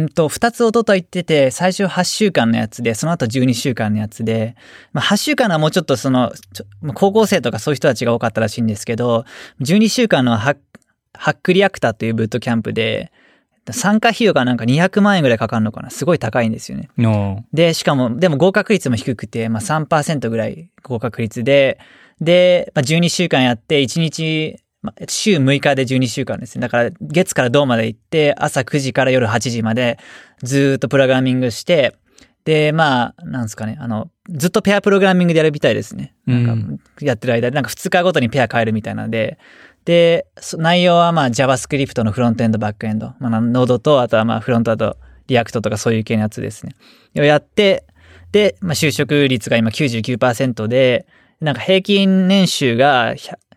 [SPEAKER 2] 2つ弟行ってて、最初8週間のやつで、その後12週間のやつで、8週間はもうちょっと高校生とかそういう人たちが多かったらしいんですけど、12週間のハックリアクターというブートキャンプで、参加費用がなんか200万円ぐらいかかるのかな。すごい高いんですよね。で、しかも、でも合格率も低くて、3% ぐらい合格率で、12週間やって1日、週6日で12週間ですね。だから月から土まで行って、朝9時から夜8時までずーっとプログラミングして、で、なんですかね、ずっとペアプログラミングでやるみたいですね。なんかやってる間で、なんか2日ごとにペア変えるみたいなので、で、内容はJavaScript のフロントエンド、バックエンド。ノードと、あとはフロントだとリアクトとかそういう系のやつですね。をやって、で、就職率が今 99% で、なんか平均年収が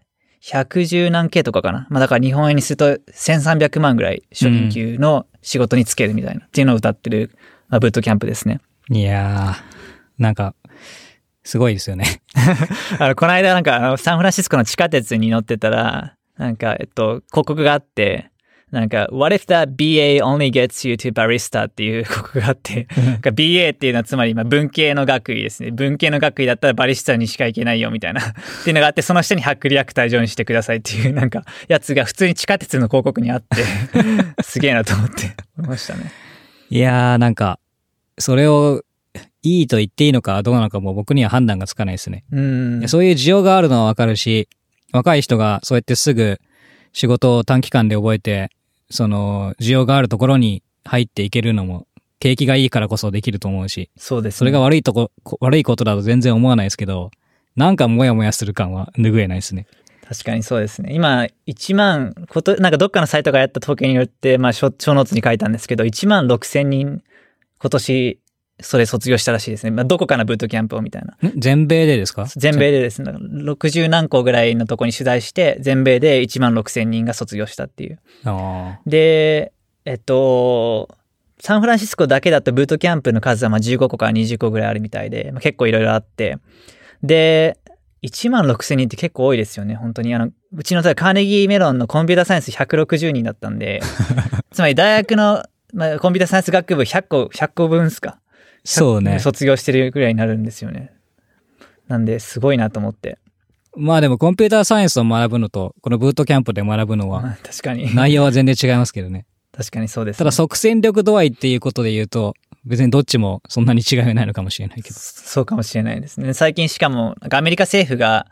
[SPEAKER 2] 110何K とかかな。だから日本円にすると1300万ぐらい初任給の仕事に就けるみたいな、っていうのを歌ってる、ブートキャンプですね。
[SPEAKER 1] いやー、なんか、すごいですよね。
[SPEAKER 2] この間なんかサンフランシスコの地下鉄に乗ってたら、なんか、広告があって、なんか、What if that BA only gets you to barista っていう広告があって、BA っていうのはつまり文系の学位ですね。文系の学位だったらバリスタにしか行けないよみたいな。っていうのがあって、その下にハックリアクタージョインしてくださいっていうなんか、やつが普通に地下鉄の広告にあって、すげえなと思って思いましたね。
[SPEAKER 1] いやー、なんか、それをいいと言っていいのかどうなのかも僕には判断がつかないですね。そういう需要があるのはわかるし、若い人がそうやってすぐ仕事を短期間で覚えて、その需要があるところに入っていけるのも景気がいいからこそできると思うし、
[SPEAKER 2] そうですね。
[SPEAKER 1] それが悪いことだと全然思わないですけど、なんかモヤモヤする感は拭えないですね。
[SPEAKER 2] 確かにそうですね。今、1万、なんかどっかのサイトがやった統計によって、小ノーツに書いたんですけど、1万6千人、今年、 それ卒業したらしいですね。まあ、どこかのブートキャンプをみたいな。
[SPEAKER 1] 全米でですか？
[SPEAKER 2] 全米でですね。60何校ぐらいのとこに取材して、全米で1万6千人が卒業したっていう。で、サンフランシスコだけだとブートキャンプの数はまあ15個から20個ぐらいあるみたいで、まあ、結構いろいろあって。で、1万6千人って結構多いですよね。本当にうちのカーネギーメロンのコンピューターサイエンス160人だったんで、つまり大学の、まあ、コンピューターサイエンス学部100個分ですか。
[SPEAKER 1] そうね。
[SPEAKER 2] 卒業してるぐらいになるんですよね。なんで、すごいなと思って。
[SPEAKER 1] まあでもコンピューターサイエンスを学ぶのと、このブートキャンプで学ぶのは、
[SPEAKER 2] 確かに。
[SPEAKER 1] 内容は全然違いますけどね。
[SPEAKER 2] 確かにそうです、ね。
[SPEAKER 1] ただ即戦力度合いっていうことで言うと、別にどっちもそんなに違いはないのかもしれないけど。
[SPEAKER 2] そうかもしれないですね。最近しかも、アメリカ政府が、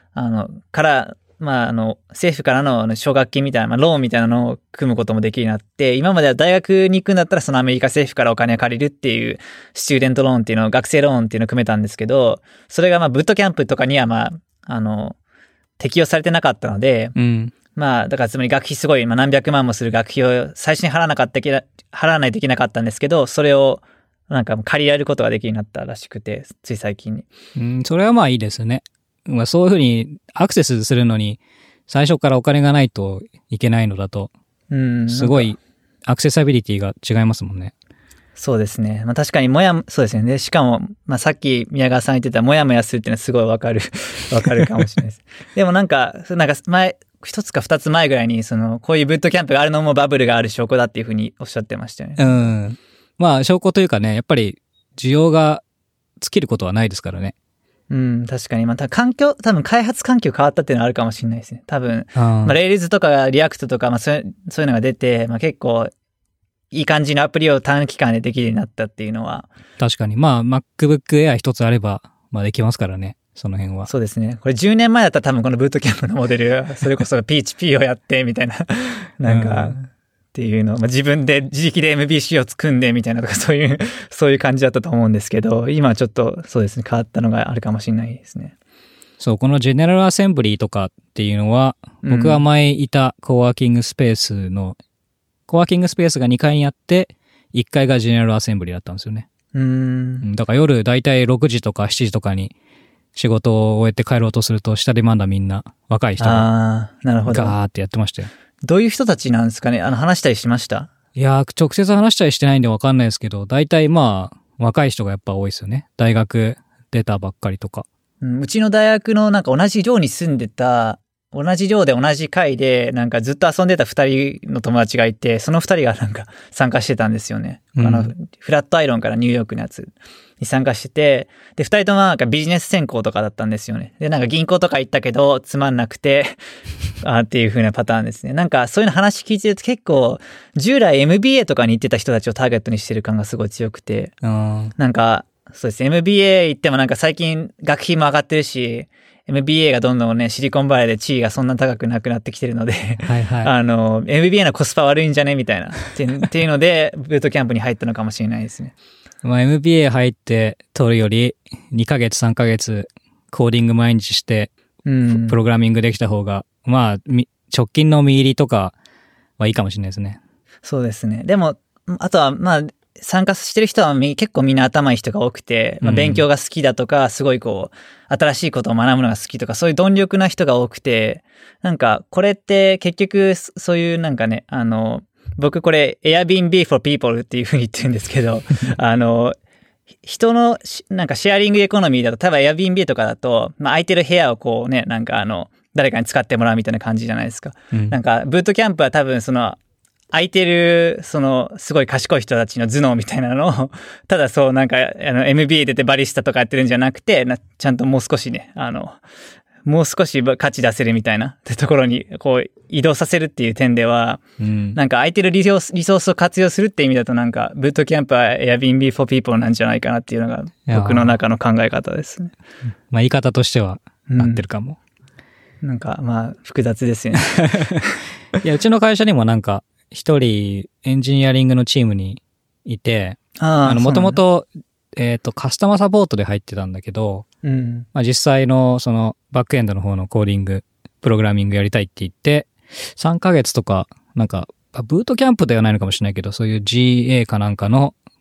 [SPEAKER 2] 政府からの奨学金みたいな、まあ、ローンみたいなのを組むこともできるようになって、今までは大学に行くんだったらそのアメリカ政府からお金を借りるっていうスチューデントローンっていうのを、学生ローンっていうのを組めたんですけど、それがまあブートキャンプとかには適用されてなかったので、まあだからつまり学費すごい、まあ、何百万もする学費を最初に払わないといけなかったんですけど、それをなんか借りられることができるようになったらしくて、つい最近に。
[SPEAKER 1] それはまあいいですね。まあそういうふうにアクセスするのに最初からお金がないといけないのだと、すごいアクセサビリティが違いますもんね。
[SPEAKER 2] そうですね。まあ確かにそうですね。で、しかも、まあさっき宮川さん言ってたもやもやするっていうのはすごいわかるかもしれないです。でもなんか一つか二つ前ぐらいに、こういうブートキャンプがあるのもバブルがある証拠だっていうふうにおっしゃってましたよね。
[SPEAKER 1] まあ証拠というかね、やっぱり需要が尽きることはないですからね。
[SPEAKER 2] 確かに。また多分開発環境変わったっていうのはあるかもしれないですね。多分、まあレールズとかリアクトとか、まあそういうのが出て、まあ結構、いい感じのアプリを短期間でできるようになったっていうのは。
[SPEAKER 1] 確かに。まあ MacBook Air 一つあれば、まあできますからね。その辺は。
[SPEAKER 2] そうですね。これ10年前だったら多分このブートキャンプのモデル、それこそ PHP をやってみたいな、なんか、っていうのを、まあ、自分で自力で MVC を作んでみたいなとかそういう感じだったと思うんですけど、今はちょっとそうですね、変わったのがあるかもしれないですね。
[SPEAKER 1] そう、このジェネラルアセンブリーとかっていうのは、僕が前いたコワーキングスペースが2階にあって、1階がジェネラルアセンブリーだったんですよね。だから夜だいたい6時とか7時とかに仕事を終えて帰ろうとすると、下でまだみんな若い人がガーってやってましたよ。
[SPEAKER 2] どういう人たちなんですかね？話したりしました？
[SPEAKER 1] いやー、直接話したりしてないんでわかんないですけど、だいたいまあ、若い人がやっぱ多いですよね。大学出たばっかりとか。
[SPEAKER 2] うちの大学のなんか同じ寮に住んでた、同じ寮で同じ階で、なんかずっと遊んでた2人の友達がいて、その2人がなんか参加してたんですよね。フラットアイロンからニューヨークのやつに参加してて、で、2人ともなんかビジネス専攻とかだったんですよね。で、なんか銀行とか行ったけど、つまんなくて、っていう風なパターンですね。なんかそういうの話聞いてると結構、従来 MBA とかに行ってた人たちをターゲットにしてる感がすごい強くて、なんか、そうですね、MBA 行ってもなんか最近学費も上がってるし、MBA がどんどんね、シリコンバレーで地位がそんな高くなくなってきてるので、MBA のコスパ悪いんじゃねみたいな。っていうので、ブートキャンプに入ったのかもしれないですね。
[SPEAKER 1] まあ MBA 入って取るより、2ヶ月3ヶ月コーディング毎日して、プログラミングできた方が、まあ、直近の見入りとかはいいかもしれないですね。
[SPEAKER 2] そうですね。でも、あとは、まあ、参加してる人は結構みんな頭いい人が多くて、まあ、勉強が好きだとか、すごいこう、新しいことを学ぶのが好きとか、そういう貪欲な人が多くて、なんか、これって結局、そういうなんかね、僕これ Airbnb for people っていう風に言ってるんですけど、人のなんかシェアリングエコノミーだと、例えば Airbnb とかだと、まあ空いてる部屋をこうね、なんか誰かに使ってもらうみたいな感じじゃないですか。なんかブートキャンプは多分空いてる、すごい賢い人たちの頭脳みたいなのを、ただそうなんか、MBA 出てバリスタとかやってるんじゃなくて、ちゃんともう少しね、もう少し価値出せるみたいなってところにこう移動させるっていう点では、なんか空いてるリソースを活用するって意味だとなんかブートキャンプは Airbnb for people なんじゃないかなっていうのが僕の中の考え方ですね。
[SPEAKER 1] まあ言い方としては合ってるかも。
[SPEAKER 2] なんかまあ複雑ですよね。
[SPEAKER 1] いや、うちの会社にもなんか一人エンジニアリングのチームにいて、もともとカスタマーサポートで入ってたんだけど、まあ、実際のそのバックエンドの方のコーディング、プログラミングやりたいって言って、3ヶ月とか、なんか、ブートキャンプではないのかもしれないけど、そういう GA かなんかの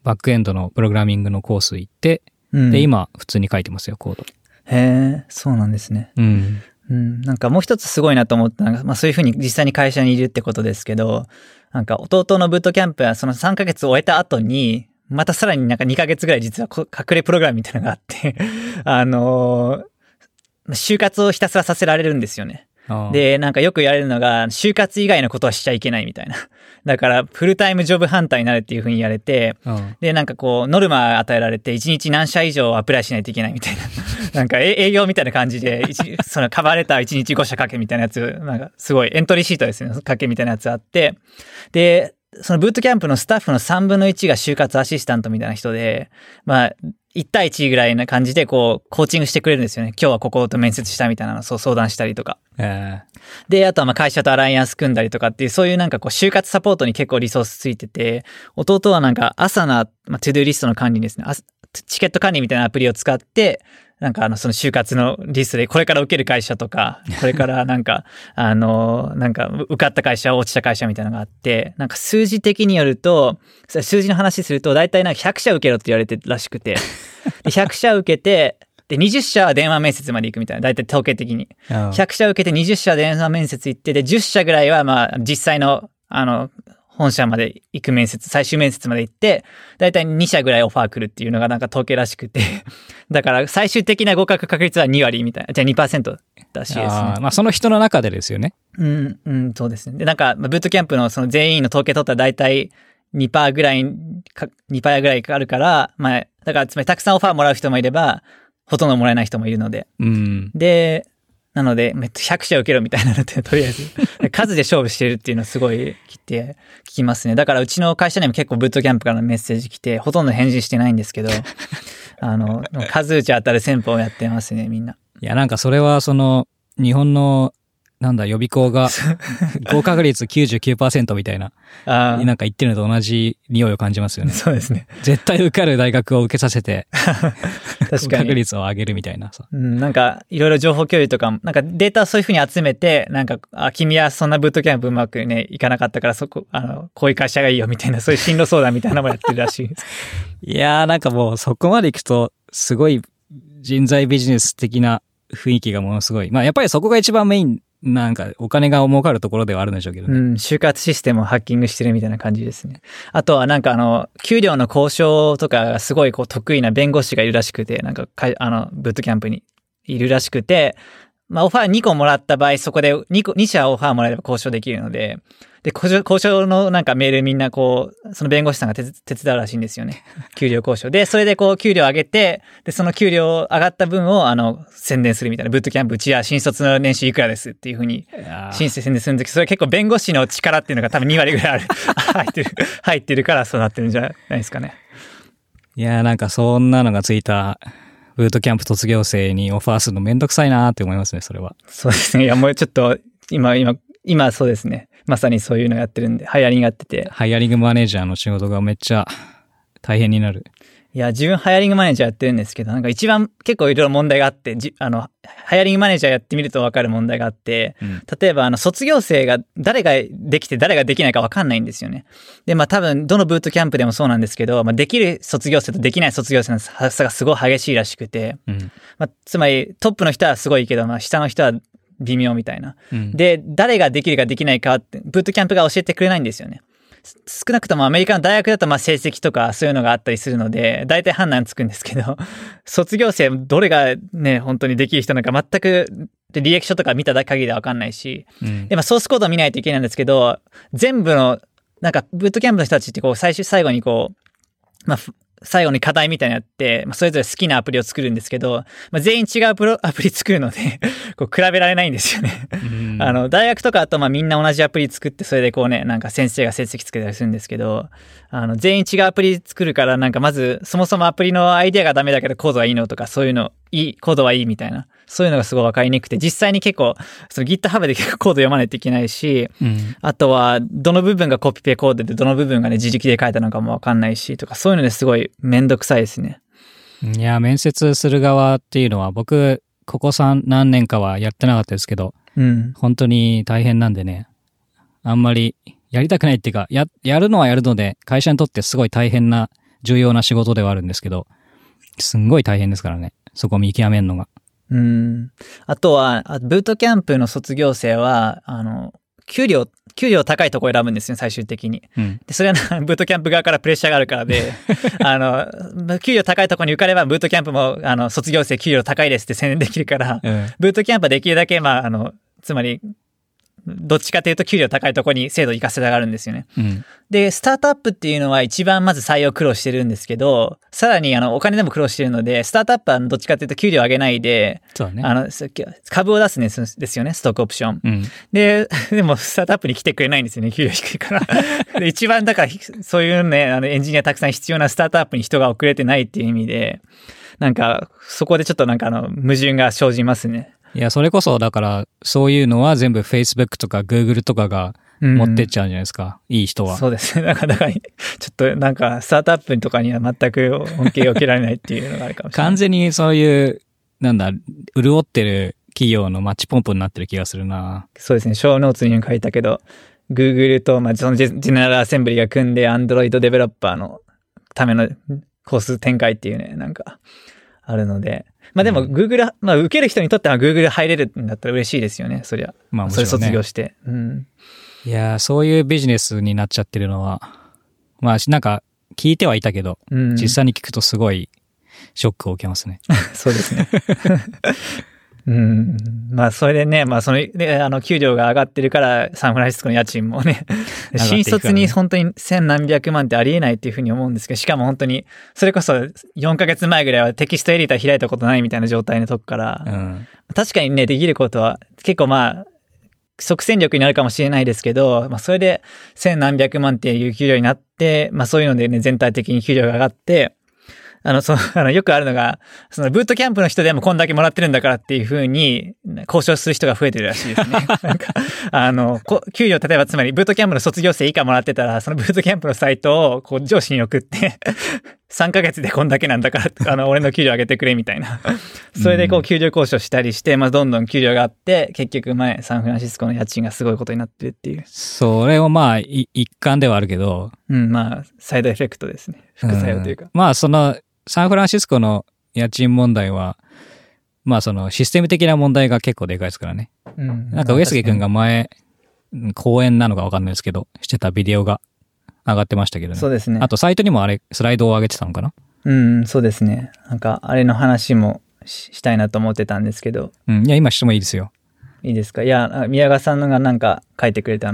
[SPEAKER 1] バックエンドのプログラミングのコース行って、で、今、普通に書いてますよ、コード。
[SPEAKER 2] へえ、そうなんですね。なんかもう一つすごいなと思ったのが、まあそういうふうに実際に会社にいるってことですけど、なんか弟のブートキャンプはその3ヶ月終えた後に、またさらになんか2ヶ月ぐらい実は隠れプログラムみたいなのがあって就活をひたすらさせられるんですよね。で、なんかよく言われるのが、就活以外のことはしちゃいけないみたいな。だから、フルタイムジョブハンターになるっていう風に言われて、で、なんかこう、ノルマ与えられて、1日何社以上アプライしないといけないみたいな。なんか営業みたいな感じで、そのカバーレター1日5社書けみたいなやつ、なんかすごいエントリーシートですね、書けみたいなやつあって、で、そのブートキャンプのスタッフの3分の1が就活アシスタントみたいな人で、まあ、1対1ぐらいな感じでこう、コーチングしてくれるんですよね。今日はここと面接したみたいなのをそう相談したりとか。で、あとはまあ会社とアライアンス組んだりとかっていう、そういうなんかこう、就活サポートに結構リソースついてて、弟はなんか朝の、まあ、トゥドゥリストの管理ですね。チケット管理みたいなアプリを使って、なんかその就活のリストでこれから受ける会社とか、これからなんか、なんか受かった会社、落ちた会社みたいなのがあって、なんか数字的によると、数字の話すると大体なんか100社受けろって言われてるらしくて、で100社受けて、で、20社は電話面接まで行くみたいな。大体統計的に。100社受けて20社電話面接行って、で、10社ぐらいはまあ実際の、本社まで行く面接、最終面接まで行って、だいたい2社ぐらいオファー来るっていうのがなんか統計らしくて。だから最終的な合格確率は2割みたいな。じゃあ 2% らしいですね。
[SPEAKER 1] まあその人の中でですよね。
[SPEAKER 2] そうですね。で、なんか、ブートキャンプのその全員の統計取ったらだいたい2% ぐらい、2% ぐらいかかるから、まあ、だからつまりたくさんオファーもらう人もいれば、ほとんどもらえない人もいるので。で、なので、100社受けろみたいなので、とりあえず、数で勝負してるっていうのはすごい聞きますね。だからうちの会社にも結構ブートキャンプからのメッセージ来て、ほとんど返事してないんですけど、数打ち当たる戦法をやってますね、みんな。
[SPEAKER 1] いや、なんかそれは日本の、なんだ、予備校が合格率 99% みたいな、なんか言ってるのと同じ匂いを感じますよね。
[SPEAKER 2] そうですね。
[SPEAKER 1] 絶対受かる大学を受けさせて、
[SPEAKER 2] 確かに。
[SPEAKER 1] 合格率を上げるみたいなさ。
[SPEAKER 2] なんか、いろいろ情報共有とかも、なんかデータをそういうふうに集めて、なんか、君はそんなブートキャンプうまくね、いかなかったから、こういう会社がいいよみたいな、そういう進路相談みたいなのもやってるらしいです。
[SPEAKER 1] いやー、なんかもうそこまで行くと、すごい人材ビジネス的な雰囲気がものすごい。まあやっぱりそこが一番メイン、なんかお金が儲かるところではあるんでしょうけどね。
[SPEAKER 2] 就活システムをハッキングしてるみたいな感じですね。あとはなんか給料の交渉とかがすごいこう得意な弁護士がいるらしくて、なんかブートキャンプにいるらしくて、まあオファー2個もらった場合、そこで2社オファーもらえれば交渉できるので、で、交渉のなんかメールみんなこう、その弁護士さんが手伝うらしいんですよね。給料交渉。で、それでこう、給料上げて、で、その給料上がった分を、宣伝するみたいな。ブートキャンプ、うちは新卒の年収いくらですっていう風に、宣伝するんですけど、それ結構弁護士の力っていうのが多分2割ぐらい入ってるからそうなってるんじゃないですかね。
[SPEAKER 1] いやーなんかそんなのがついた、ブートキャンプ卒業生にオファーするのめんどくさいなーって思いますね、それは。
[SPEAKER 2] そうですね。いや、もうちょっと、今そうですね。まさにそういうのやってるんで、ハイアリングやってて。
[SPEAKER 1] ハイアリングマネージャーの仕事がめっちゃ大変になる。
[SPEAKER 2] いや、自分ハイアリングマネージャーやってるんですけど、なんか一番結構いろいろ問題があって、ハイアリングマネージャーやってみると分かる問題があって、例えば卒業生が誰ができて誰ができないか分かんないんですよね。で、まあ多分どのブートキャンプでもそうなんですけど、まあできる卒業生とできない卒業生の差がすごい激しいらしくて、まあつまりトップの人はすごいけど、まあ下の人は微妙みたいな。で、誰ができるかできないかって、ブートキャンプが教えてくれないんですよね。少なくともアメリカの大学だとまあ成績とかそういうのがあったりするので、大体判断つくんですけど、卒業生どれがね、本当にできる人なのか全く履歴書とか見た限りでは分かんないし、で、まあソースコードを見ないといけないんですけど、全部の、なんかブートキャンプの人たちってこう最後にこう、まあ、最後に課題みたいなのやって、まあ、それぞれ好きなアプリを作るんですけど、まあ、全員違うアプリ作るのでこう比べられないんですよね大学とかだとまあみんな同じアプリ作って、それでこうね、なんか先生が成績つけたりするんですけど、全員違うアプリ作るから、なんかまずそもそもアプリのアイデアがダメだけどコードはいいのとか、そういうのコードはいいみたいな、そういうのがすごい分かりにくくて、実際に結構その GitHub で結構コード読まないといけないし、あとはどの部分がコピペコードでどの部分がね自力で書いたのかも分かんないしとか、そういうのですごいめんどくさいですね。
[SPEAKER 1] いや、面接する側っていうのは僕ここ何年かはやってなかったですけど、本当に大変なんでね、あんまりやりたくないっていうか、やるのはやるので会社にとってすごい大変な重要な仕事ではあるんですけど、すんごい大変ですからね。そこ見極めるのが。
[SPEAKER 2] あとは、ブートキャンプの卒業生は、給料高いとこ選ぶんですよ、最終的に。で、それはブートキャンプ側からプレッシャーがあるからで、給料高いとこに受かれば、ブートキャンプも、卒業生給料高いですって宣伝できるから、ブートキャンプはできるだけ、つまり、どっちかというと給料高いところに制度を活かせたがるんですよね。で、スタートアップっていうのは一番まず採用苦労してるんですけど、さらにお金でも苦労してるので、スタートアップはどっちかというと給料上げないで、
[SPEAKER 1] そうね、
[SPEAKER 2] 株を出すんですよね、ストックオプション。でもスタートアップに来てくれないんですよね、給料低いから。で一番だからそういうね、エンジニアたくさん必要なスタートアップに人が遅れてないっていう意味で、なんかそこでちょっとなんか矛盾が生じますね。
[SPEAKER 1] いや、それこそ、だから、そういうのは全部 Facebook とか Google とかが持ってっちゃうんじゃないですか。いい人は。
[SPEAKER 2] そうですね。だから、ちょっとなんか、スタートアップとかには全く恩恵を受けられないっていうのがあるかもしれない。
[SPEAKER 1] 完全にそういう、潤ってる企業のマッチポンプになってる気がするな。
[SPEAKER 2] そうですね。ショーノーツにも書いたけど、Google と、そのジェネラルアセンブリが組んで Android デベロッパーのためのコース展開っていうね、なんか、あるので。でも Google、受ける人にとっては Google 入れるんだったら嬉しいですよね、そりゃ。
[SPEAKER 1] もちろんね、
[SPEAKER 2] それ卒業して。
[SPEAKER 1] いや、そういうビジネスになっちゃってるのは、なんか聞いてはいたけど、実際に聞くとすごいショックを受けますね。
[SPEAKER 2] そうですね。それでね、給料が上がってるから、サンフランシスコの家賃もね、新卒に本当に千何百万ってありえないっていうふうに思うんですけど、しかも本当に、それこそ4ヶ月前ぐらいはテキストエディター開いたことないみたいな状態のとこから、確かにね、できることは結構即戦力になるかもしれないですけど、それで千何百万っていう給料になって、そういうのでね、全体的に給料が上がって、よくあるのが、そのブートキャンプの人でもこんだけもらってるんだからっていう風に交渉する人が増えてるらしいですね。給料、例えばつまりブートキャンプの卒業生以下もらってたら、そのブートキャンプのサイトを上司に送って、3ヶ月でこんだけなんだから、俺の給料上げてくれみたいな。それで給料交渉したりして、どんどん給料があって、結局サンフランシスコの家賃がすごいことになってるっていう。
[SPEAKER 1] それを一環ではあるけど。
[SPEAKER 2] サイドエフェクトですね。副作用というか。
[SPEAKER 1] サンフランシスコの家賃問題は、そのシステム的な問題が結構でかいですからね。なんか上杉くんが前、講演なのかわかんないですけど、してたビデオが上がってましたけどね。
[SPEAKER 2] そうですね。
[SPEAKER 1] あとサイトにもスライドを上げてたのかな？
[SPEAKER 2] そうですね。なんかあれの話もしたいなと思ってたんですけど。
[SPEAKER 1] いや、今してもいいですよ。
[SPEAKER 2] いいですか？いや、宮川さんのがなんか書いてくれた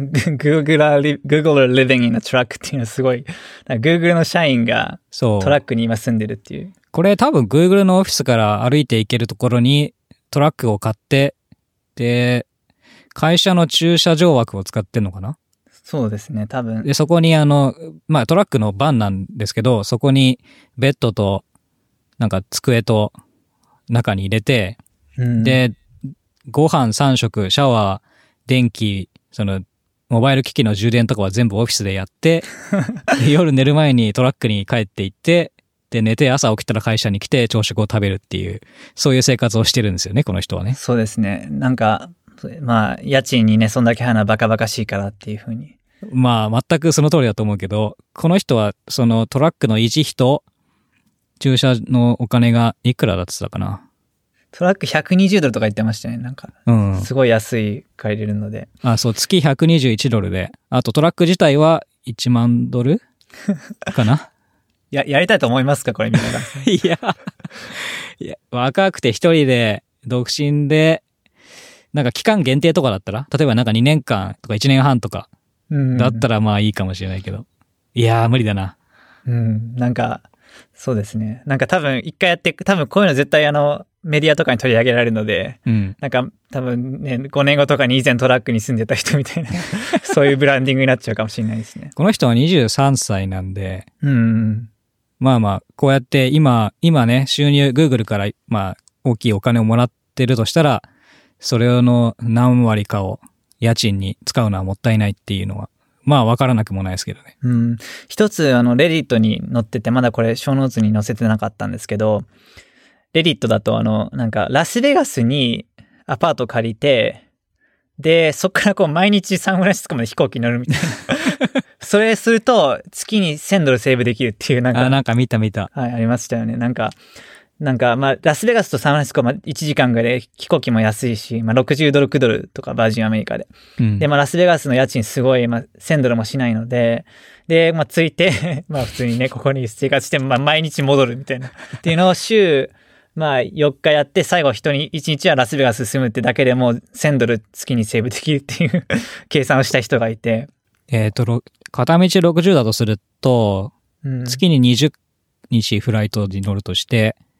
[SPEAKER 2] Google living in a truck っていうのはすごい、Google の社員がトラックに今住んでるっていう。
[SPEAKER 1] これ多分 Google のオフィスから歩いて行けるところにトラックを買って、で、会社の駐車場枠を使ってんのかな？
[SPEAKER 2] そうですね、多分。
[SPEAKER 1] で、そこにトラックのバンなんですけど、そこにベッドと、なんか机と中に入れて、で、ご飯3食、シャワー、電気、モバイル機器の充電とかは全部オフィスでやって、夜寝る前にトラックに帰って行って、で、寝て朝起きたら会社に来て朝食を食べるっていう、そういう生活をしてるんですよね、この人はね。
[SPEAKER 2] そうですね。なんか、家賃にね、そんだけ払うのはバカバカしいからっていうふうに。
[SPEAKER 1] 全くその通りだと思うけど、この人はそのトラックの維持費と駐車のお金がいくらだって言ったかな。
[SPEAKER 2] トラック120ドルとか言ってましたね。なんか、すごい安い借りれるので。
[SPEAKER 1] そう、月121ドルで。あとトラック自体は1万ドルかな
[SPEAKER 2] やりたいと思いますかこれみんなが。
[SPEAKER 1] いや、若くて一人で、独身で、なんか期間限定とかだったら、例えばなんか2年間とか1年半とか、だったらいいかもしれないけど。いやー、無理だな。
[SPEAKER 2] なんか、そうですね。なんか多分一回やって、多分こういうの絶対メディアとかに取り上げられるので、なんか多分ね、5年後とかに以前トラックに住んでた人みたいな、そういうブランディングになっちゃうかもしれないですね。
[SPEAKER 1] この人は23歳なんで、こうやって今ね、収入、Google から大きいお金をもらってるとしたら、それの何割かを家賃に使うのはもったいないっていうのは、わからなくもないですけどね。
[SPEAKER 2] 一つ、レディットに載ってて、まだこれ、ショーノーツに載せてなかったんですけど、レディットだと、なんか、ラスベガスにアパート借りて、で、そっから毎日サンフランシスコまで飛行機に乗るみたいな。 それすると月に$1000セーブできるっていう
[SPEAKER 1] なんか見た。
[SPEAKER 2] はい、ありましたよね。なんか、まあ、ラスベガスとサンフランシスコは1時間ぐらいで飛行機も安いし、まあ、$60とかバージンアメリカで。で、まあ、ラスベガスの家賃すごい、まあ、$1000もしないので、で、まあ、ついて、まあ、普通にね、ここに生活して、まあ、毎日戻るみたいな。っていうのを週、まあ、4日やって、最後人に1日はラスベガス住むってだけでもう$1000月にセーブできるっていう計算をした人がいて。
[SPEAKER 1] 片道60だとすると、月に20日フライトに乗るとして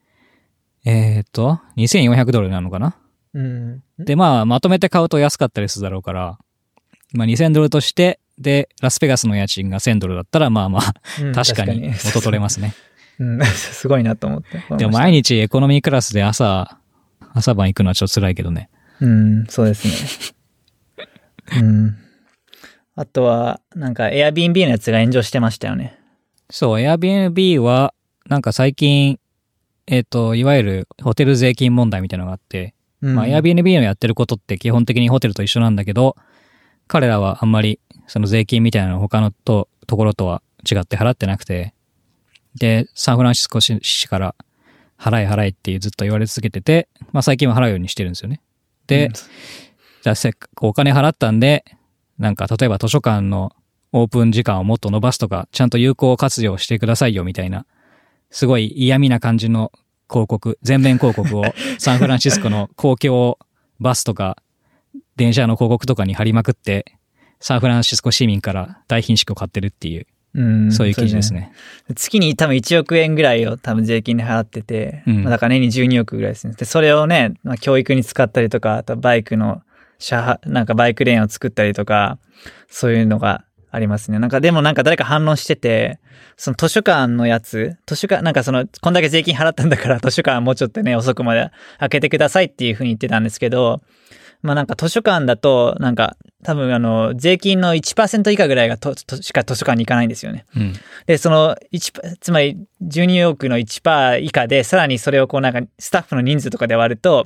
[SPEAKER 1] 、$2400なのかな、で、まあ、まとめて買うと安かったりするだろうから、まあ、$2000として、で、ラスベガスの家賃が$1000だったら、まあまあ、確かに元取れますね。
[SPEAKER 2] すごいなと思って。
[SPEAKER 1] でも毎日エコノミークラスで朝晩行くのはちょっと辛いけどね。
[SPEAKER 2] そうですね。あとは、なんか Airbnb のやつが炎上してましたよね。
[SPEAKER 1] そう、Airbnb は、なんか最近、いわゆるホテル税金問題みたいなのがあって、まあ Airbnb のやってることって基本的にホテルと一緒なんだけど、彼らはあんまりその税金みたいなの他のところとは違って払ってなくて、で、サンフランシスコ市から払えってずっと言われ続けてて、まあ最近は払うようにしてるんですよね。で、じゃあせっかくお金払ったんで、なんか例えば図書館のオープン時間をもっと伸ばすとか、ちゃんと有効活用してくださいよみたいな、すごい嫌味な感じの広告、全面広告をサンフランシスコの公共バスとか電車の広告とかに貼りまくって、サンフランシスコ市民から大品種を買ってるっていう、そういう記事ですね。
[SPEAKER 2] 月に多分1億円ぐらいを多分税金で払ってて、だから年に12億ぐらいですね。で、それをね、まあ、教育に使ったりとか、あとバイクのなんかバイクレーンを作ったりとか、そういうのがありますね。なんかでもなんか誰か反論してて、その図書館のやつ、なんかこんだけ税金払ったんだから図書館はもうちょっとね、遅くまで開けてくださいっていうふうに言ってたんですけど、まあなんか図書館だと、なんか多分税金の 1% 以下ぐらいがしか図書館に行かないんですよね。で、つまり12億の 1% 以下で、さらにそれをこうなんかスタッフの人数とかで割ると、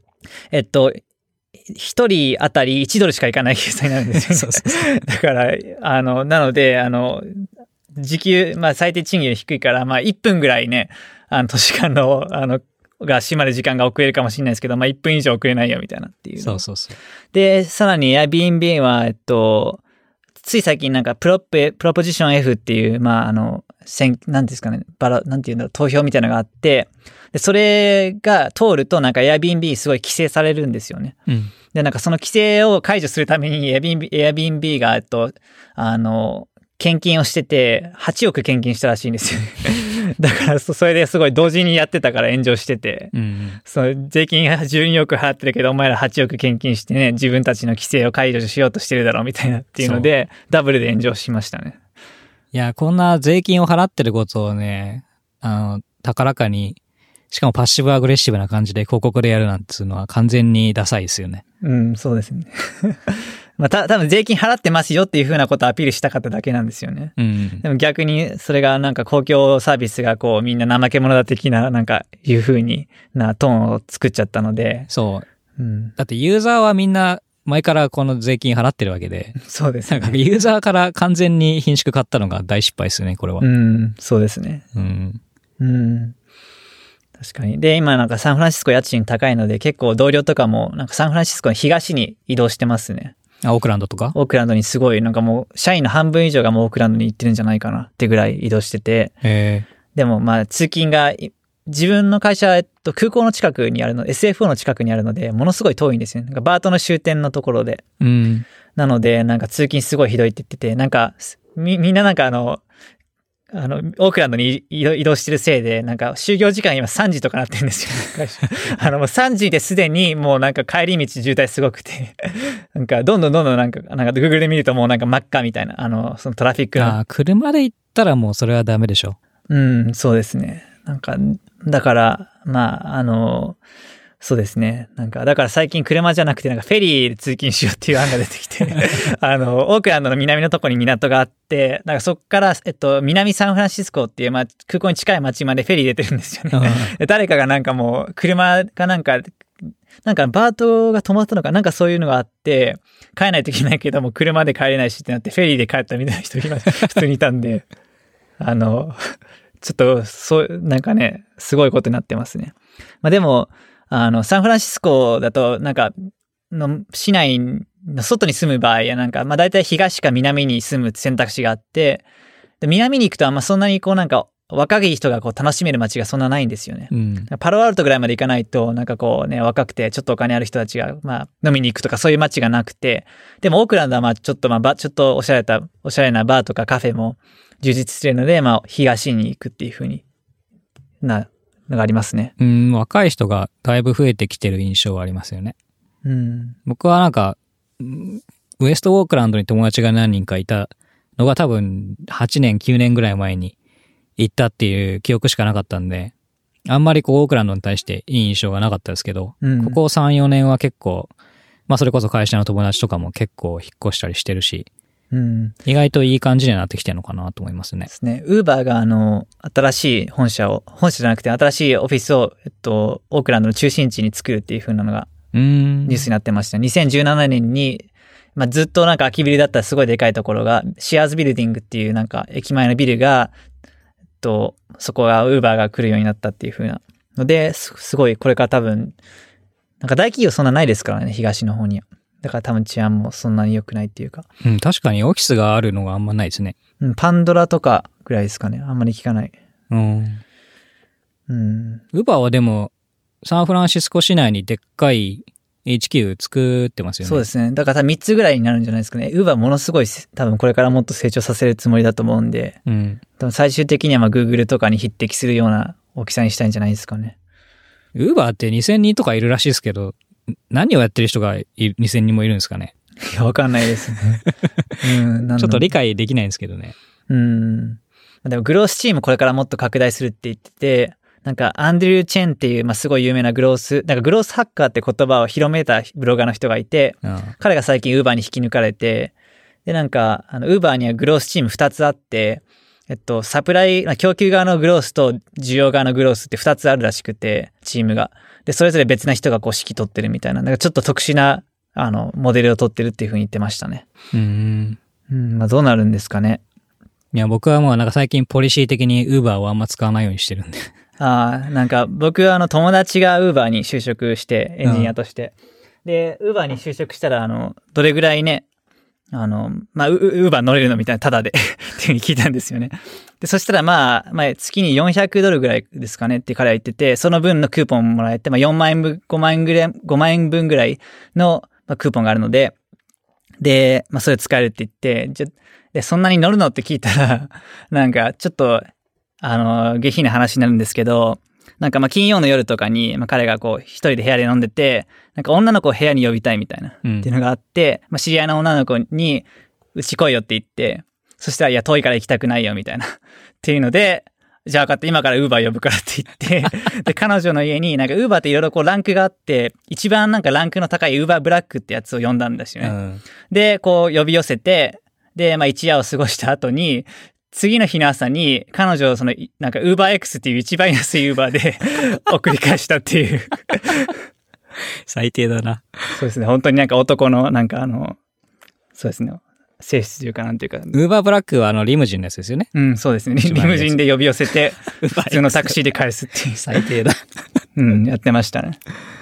[SPEAKER 2] 一人当たり$1しかいかない計算になるんですよね。だから、なので、時給、まあ最低賃金低いから、まあ1分ぐらいね、図書館の、が閉まる時間が遅れるかもしれないですけど、まあ1分以上遅れないよみたいなっていう。
[SPEAKER 1] そう。
[SPEAKER 2] で、さらに Airbnb は、つい最近なんかプロポジション F っていう、まあなんですかね、なんていうんだろう、投票みたいなのがあって、で、それが通るとなんか Airbnb すごい規制されるんですよね。で、なんかその規制を解除するために Airbnb が、献金をしてて、8億献金したらしいんですよね。だから、それですごい同時にやってたから炎上してて、税金12億払ってるけど、お前ら8億献金してね、自分たちの規制を解除しようとしてるだろうみたいなっていうので、ダブルで炎上しましたね。
[SPEAKER 1] いや、こんな税金を払ってることをね、高らかに、しかもパッシブアグレッシブな感じで広告でやるなんていうのは完全にダサいですよね。
[SPEAKER 2] そうですね。まあ、多分税金払ってますよっていう風なことをアピールしたかっただけなんですよね。でも逆にそれがなんか公共サービスがこうみんな怠け者だ的ななんかいう風になトーンを作っちゃったので。
[SPEAKER 1] そう。だってユーザーはみんな前からこの税金払ってるわけで。
[SPEAKER 2] そうですね。
[SPEAKER 1] なんかユーザーから完全に品種買ったのが大失敗ですよね、これは。
[SPEAKER 2] そうですね。確かに。で、今なんかサンフランシスコ家賃高いので結構同僚とかもなんかサンフランシスコの東に移動してますね。
[SPEAKER 1] オークランドとか？
[SPEAKER 2] オークランドにすごい、なんかもう、社員の半分以上がもうオークランドに行ってるんじゃないかなってぐらい移動してて。でもまあ、通勤が、自分の会社は、空港の近くにあるの、SFO の近くにあるので、ものすごい遠いんですよね。なんかバートの終点のところで。なので、なんか通勤すごいひどいって言ってて、なんか、みんななんかオークランドに移動してるせいで、なんか、就業時間今3時とかなってるんですよ。もう3時ですでに、もうなんか帰り道渋滞すごくて、なんか、どんどんなんか Google で見るともうなんか真っ赤みたいな、そのトラフィックの。
[SPEAKER 1] 車で行ったらもうそれはダメでしょ。
[SPEAKER 2] そうですね。なんか、だから、まあ、そうですね。なんか、だから最近車じゃなくて、なんかフェリーで通勤しようっていう案が出てきて、オークランドの南のところに港があって、なんかそこから、南サンフランシスコっていう、まあ、空港に近い町までフェリー出てるんですよね。誰かがなんかもう、車がなんか、 なんかバートが止まったのか、なんかそういうのがあって、帰らないといけないけども、車で帰れないしってなって、フェリーで帰ったみたいな人が普通にいたんで、ちょっと、なんかね、すごいことになってますね。まあでも、サンフランシスコだと、なんか、市内の外に住む場合は、なんか、まあ大体東か南に住む選択肢があって、で南に行くとあんまそんなにこうなんか、若い人がこう楽しめる街がそんなないんですよね。
[SPEAKER 1] うん。
[SPEAKER 2] パロアルトぐらいまで行かないと、なんかこうね、若くてちょっとお金ある人たちが、まあ飲みに行くとかそういう街がなくて、でもオークランドはまあちょっとちょっとおしゃれなバーとかカフェも充実してるので、まあ東に行くっていう風になのがありますね。
[SPEAKER 1] 若い人がだいぶ増えてきてる印象はありますよね。
[SPEAKER 2] うん。
[SPEAKER 1] 僕はなんか、ウエストオークランドに友達が何人かいたのが多分8年、9年ぐらい前に行ったっていう記憶しかなかったんで、あんまりこうオークランドに対していい印象がなかったですけど、ここ3、4年は結構、まあそれこそ会社の友達とかも結構引っ越したりしてるし、意外といい感じになってきてるのかなと思いますね。
[SPEAKER 2] ですね。ウーバーが新しい本社じゃなくて新しいオフィスを、オークランドの中心地に作るっていう風なのがニュースになってました。2017年に、まあ、ずっとなんか空きビルだったすごいでかいところが、シアーズビルディングっていうなんか駅前のビルが、そこがウーバーが来るようになったっていう風なので、すごいこれから多分、なんか大企業そんなないですからね、東の方には。だから多分治安もそんなに良くないっていうか。
[SPEAKER 1] 確かにオフィスがあるのがあんまないですね。
[SPEAKER 2] パンドラとかぐらいですかね。あんまり聞かない。
[SPEAKER 1] ウーバーはでも、サンフランシスコ市内にでっかい HQ 作ってますよね。
[SPEAKER 2] そうですね。だから多分3つぐらいになるんじゃないですかね。ウーバーものすごい多分これからもっと成長させるつもりだと思うんで、多分最終的にはまあ Google とかに匹敵するような大きさにしたいんじゃないですかね。
[SPEAKER 1] ウーバーって2000人とかいるらしいですけど、何をやってる人が2000人もいるんですかね。
[SPEAKER 2] いや、わかんないですね。
[SPEAKER 1] ちょっと理解できないんですけどね。
[SPEAKER 2] でもグロースチームこれからもっと拡大するって言ってて、なんかアンドリュー・チェンっていう、まあ、すごい有名なグロースハッカーって言葉を広めたブロガーの人がいて、彼が最近ウーバーに引き抜かれて、で、なんか、ウーバーにはグロースチーム2つあって、サプライ、供給側のグロースと需要側のグロースって2つあるらしくて、チームが。で、それぞれ別な人がこう指揮取ってるみたいな、なんかちょっと特殊な、モデルを取ってるっていう風に言ってましたね。まあどうなるんですかね。
[SPEAKER 1] いや、僕はもうなんか最近ポリシー的にウーバーをあんま使わないようにしてるんで。
[SPEAKER 2] なんか僕は友達がウーバーに就職して、エンジニアとして。で、ウーバーに就職したら、どれぐらいね、まあ、ウーバー乗れるのみたいな、タダでっていう風に聞いたんですよね。で、そしたらまあ、月に$400ぐらいですかねって彼は言ってて、その分のクーポンもらえて、まあ4万円分、5万円分ぐらいのクーポンがあるので、で、まあそれ使えるって言って、で、そんなに乗るのって聞いたら、なんかちょっと、下品な話になるんですけど、なんかまあ金曜の夜とかに、まあ彼がこう一人で部屋で飲んでて、なんか女の子を部屋に呼びたいみたいな、っていうのがあって、まあ知り合いの女の子に、うち来いよって言って、そしたらいや遠いから行きたくないよみたいな、っていうので、じゃあ分かって今からウーバー呼ぶからって言って、で、彼女の家になんかウーバーっていろいろこうランクがあって、一番なんかランクの高いウーバーブラックってやつを呼んだんですよね。で、こう呼び寄せて、で、まあ一夜を過ごした後に、次の日の朝に彼女をなんか UberX っていう一番安い Uber で送り返したっていう。
[SPEAKER 1] 最低だな。
[SPEAKER 2] そうですね。本当になんか男のなんかそうですね。性質というかなんていうか。
[SPEAKER 1] Uber ブラックはリムジンのやつですよね。
[SPEAKER 2] そうですね。リムジンで呼び寄せて、普通のタクシーで返すっていう。
[SPEAKER 1] 最低だ。
[SPEAKER 2] やってましたね。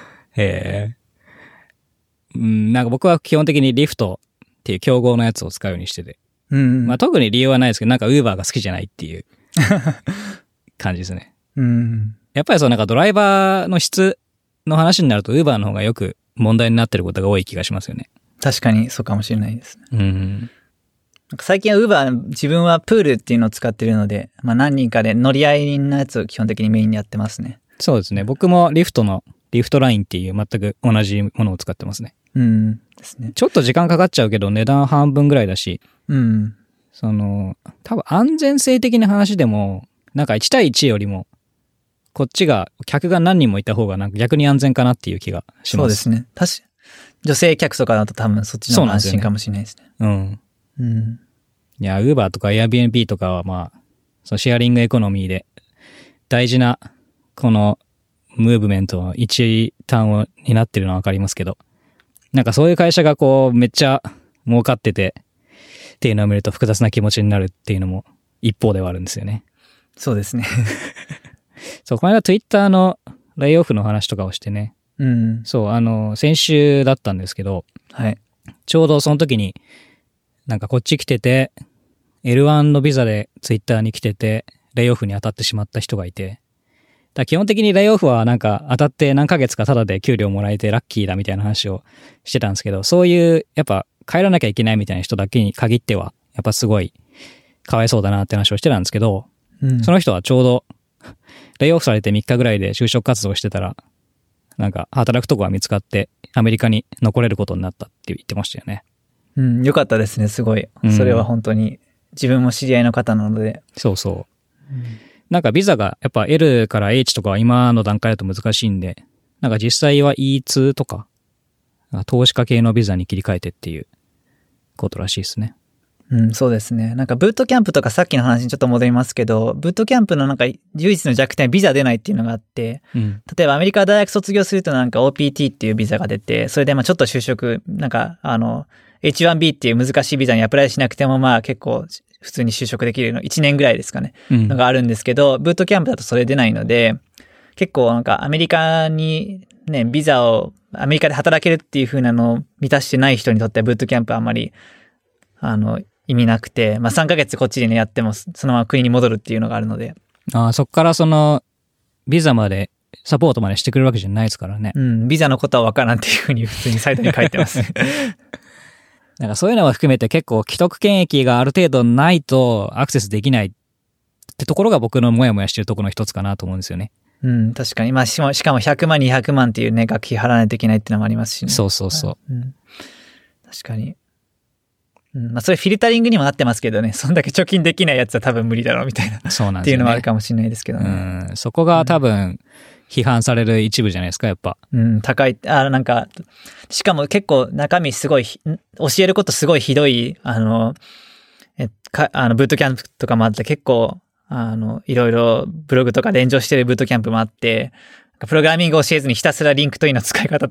[SPEAKER 1] なんか僕は基本的にリフトっていう競合のやつを使うようにしてて。まあ特に理由はないですけど、なんか Uber が好きじゃないっていう感じですね。やっぱりなんかドライバーの質の話になると Uber の方がよく問題になってることが多い気がしますよね。
[SPEAKER 2] 確かにそうかもしれないですね。なんか最近は Uber 自分はプールっていうのを使ってるので、まあ何人かで乗り合いのやつを基本的にメインにやってますね。
[SPEAKER 1] そうですね。僕もリフトラインっていう全く同じものを使ってますね。
[SPEAKER 2] ですね。
[SPEAKER 1] ちょっと時間かかっちゃうけど値段半分ぐらいだし、多分安全性的な話でも、なんか1対1よりも、こっちが、客が何人もいた方がなんか逆に安全かなっていう気がします。
[SPEAKER 2] そうですね。女性客とかだと多分そっちの方が安心かもしれないですね。
[SPEAKER 1] いや、Uber とか Airbnb とかはまあ、シェアリングエコノミーで大事な、 ムーブメントの一端を担ってるのはわかりますけど、なんかそういう会社がこうめっちゃ儲かっててっていうのを見ると複雑な気持ちになるっていうのも一方ではあるんですよね。
[SPEAKER 2] そうですね。
[SPEAKER 1] そう、この間 Twitter のレイオフの話とかをしてね、
[SPEAKER 2] うん。
[SPEAKER 1] そう、先週だったんですけど、
[SPEAKER 2] はい。
[SPEAKER 1] ちょうどその時になんかこっち来てて、L1 のビザで Twitter に来てて、レイオフに当たってしまった人がいて、だから基本的にレイオフはなんか当たって何ヶ月かタダで給料もらえてラッキーだみたいな話をしてたんですけど、そういうやっぱ帰らなきゃいけないみたいな人だけに限っては、やっぱすごいかわいそうだなって話をしてたんですけど、
[SPEAKER 2] うん、
[SPEAKER 1] その人はちょうどレイオフされて3日ぐらいで就職活動してたら、なんか働くとこが見つかってアメリカに残れることになったって言ってましたよね。
[SPEAKER 2] うん、よかったですね、すごい。それは本当に自分も知り合いの方なので。
[SPEAKER 1] そうそう。なんかビザがやっぱ L から H とかは今の段階だと難しいんで、なんか実際は E2 とか、投資家系のビザに切り替えてっていうことらしいですね。
[SPEAKER 2] うん、そうですね。なんかブートキャンプとかさっきの話にちょっと戻りますけど、ブートキャンプのなんか唯一の弱点はビザ出ないっていうのがあって、
[SPEAKER 1] うん、
[SPEAKER 2] 例えばアメリカ大学卒業するとなんか OPT っていうビザが出て、それでまあちょっと就職、なんかH1B っていう難しいビザにアプライしなくてもまあ結構普通に就職できるの1年ぐらいですかね、のがあるんですけど、ブートキャンプだとそれ出ないので、結構なんかアメリカにね、ビザをアメリカで働けるっていう風なのを満たしてない人にとってはブートキャンプはあんまり意味なくて、まあ3ヶ月こっちでねやってもそのまま国に戻るっていうのがあるので。
[SPEAKER 1] そっからそのビザまでサポートまでしてくれるわけじゃないですからね。
[SPEAKER 2] うん、ビザのことは分からんっていう風に普通にサイトに書いてます。
[SPEAKER 1] なんかそういうのも含めて結構既得権益がある程度ないとアクセスできないってところが僕のモヤモヤしてるところの一つかなと思うんですよね。
[SPEAKER 2] うん、確かに。まあしかも100万、200万っていうね、学費払わないといけないっていうのもありますしね。
[SPEAKER 1] そうそうそう。
[SPEAKER 2] うん、確かに。うん、まあそれフィルタリングにもなってますけどね、そんだけ貯金できないやつは多分無理だろうみたいな。
[SPEAKER 1] そうなんですよね。
[SPEAKER 2] っていうのもあるかもしれないですけど
[SPEAKER 1] ね。そこが多分批判される一部じゃないですか、やっぱ。
[SPEAKER 2] うん、高い。なんか、しかも結構中身すごい、教えることすごいひどい、ブートキャンプとかもあって結構、いろいろブログとかで炎上してるブートキャンプもあって、プログラミングを教えずにひたすらリンクトインの使い方と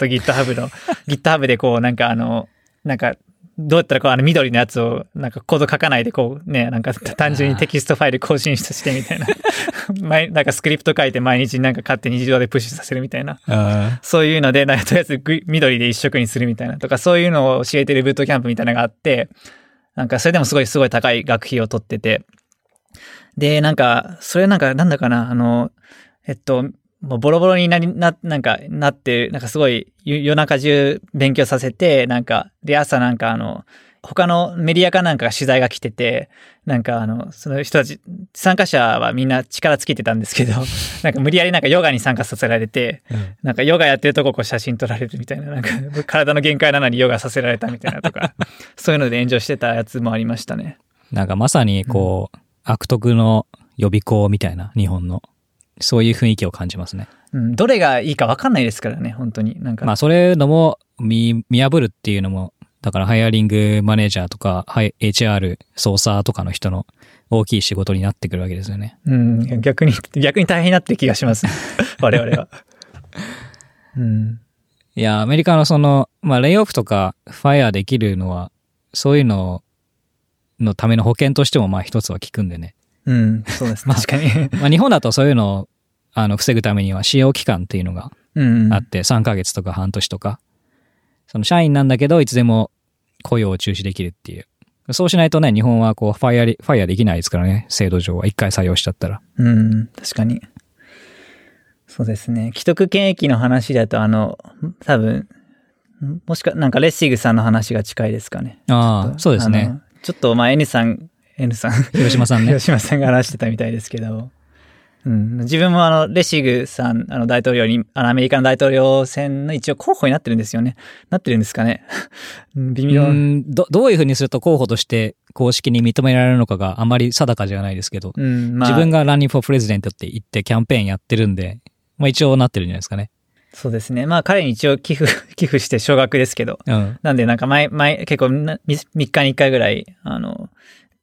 [SPEAKER 2] GitHub でこうなんかどうやったらこう緑のやつをなんかコード書かないでこうね、なんか単純にテキストファイル更新してみたいな。なんかスクリプト書いて毎日なんか勝手に自動でプッシュさせるみたいな。そういうので、なんかとりあえず緑で一色にするみたいなとか、そういうのを教えてるブートキャンプみたいなのがあって、なんかそれでもすごい高い学費を取ってて。で、なんか、それなんだかな、もうボロボロになって、なんかすごい夜中中勉強させて、なんか、で、朝なんか他のメディアかなんかが取材が来てて、なんかその人たち、参加者はみんな力尽きてたんですけど、なんか無理やりなんかヨガに参加させられて、なんかヨガやってるとここう写真撮られるみたいな、なんか体の限界なのにヨガさせられたみたいなとか、そういうので炎上してたやつもありましたね。
[SPEAKER 1] なんかまさにこう、悪徳の予備校みたいな、日本の。そういう雰囲気を感じますね。
[SPEAKER 2] うん、どれがいいか分かんないですからね、本当に。なんか
[SPEAKER 1] まあ、それのも見破るっていうのも、だからハイアリングマネージャーとか、HR、操作とかの人の大きい仕事になってくるわけですよね。
[SPEAKER 2] うん、逆に大変になってる気がします。我々は。うん。
[SPEAKER 1] いや、アメリカのまあ、レイオフとかファイアできるのは、そういうののための保険としても、まあ一つは効くんでね。
[SPEAKER 2] うん、そうです。確かに。
[SPEAKER 1] まあ日本だとそういうのを防ぐためには使用期間っていうのがあって、3ヶ月とか半年とか、その社員なんだけどいつでも雇用を中止できるっていう。そうしないとね、日本はこうファイアできないですからね、制度上は一回採用しちゃったら。
[SPEAKER 2] うん、確かに。そうですね。既得権益の話だと多分、もしか、なんかレッシグさんの話が近いですかね。
[SPEAKER 1] ああ、そうですね。
[SPEAKER 2] ちょっとまあ N さん、
[SPEAKER 1] 広島さんね。
[SPEAKER 2] 広島さんが話してたみたいですけど、うん、自分もレシグさん、大統領に、アメリカの大統領選の一応候補になってるんですよね。なってるんですかね。微妙。
[SPEAKER 1] どういうふうにすると候補として公式に認められるのかがあまり定かじゃないですけど、自分がランニングフォープレジデントって言ってキャンペーンやってるんで、まあ一応なってるんじゃないですかね。
[SPEAKER 2] そうですね。まあ彼に一応寄付して少額ですけど。なんでなんか結構3日に1回ぐらい、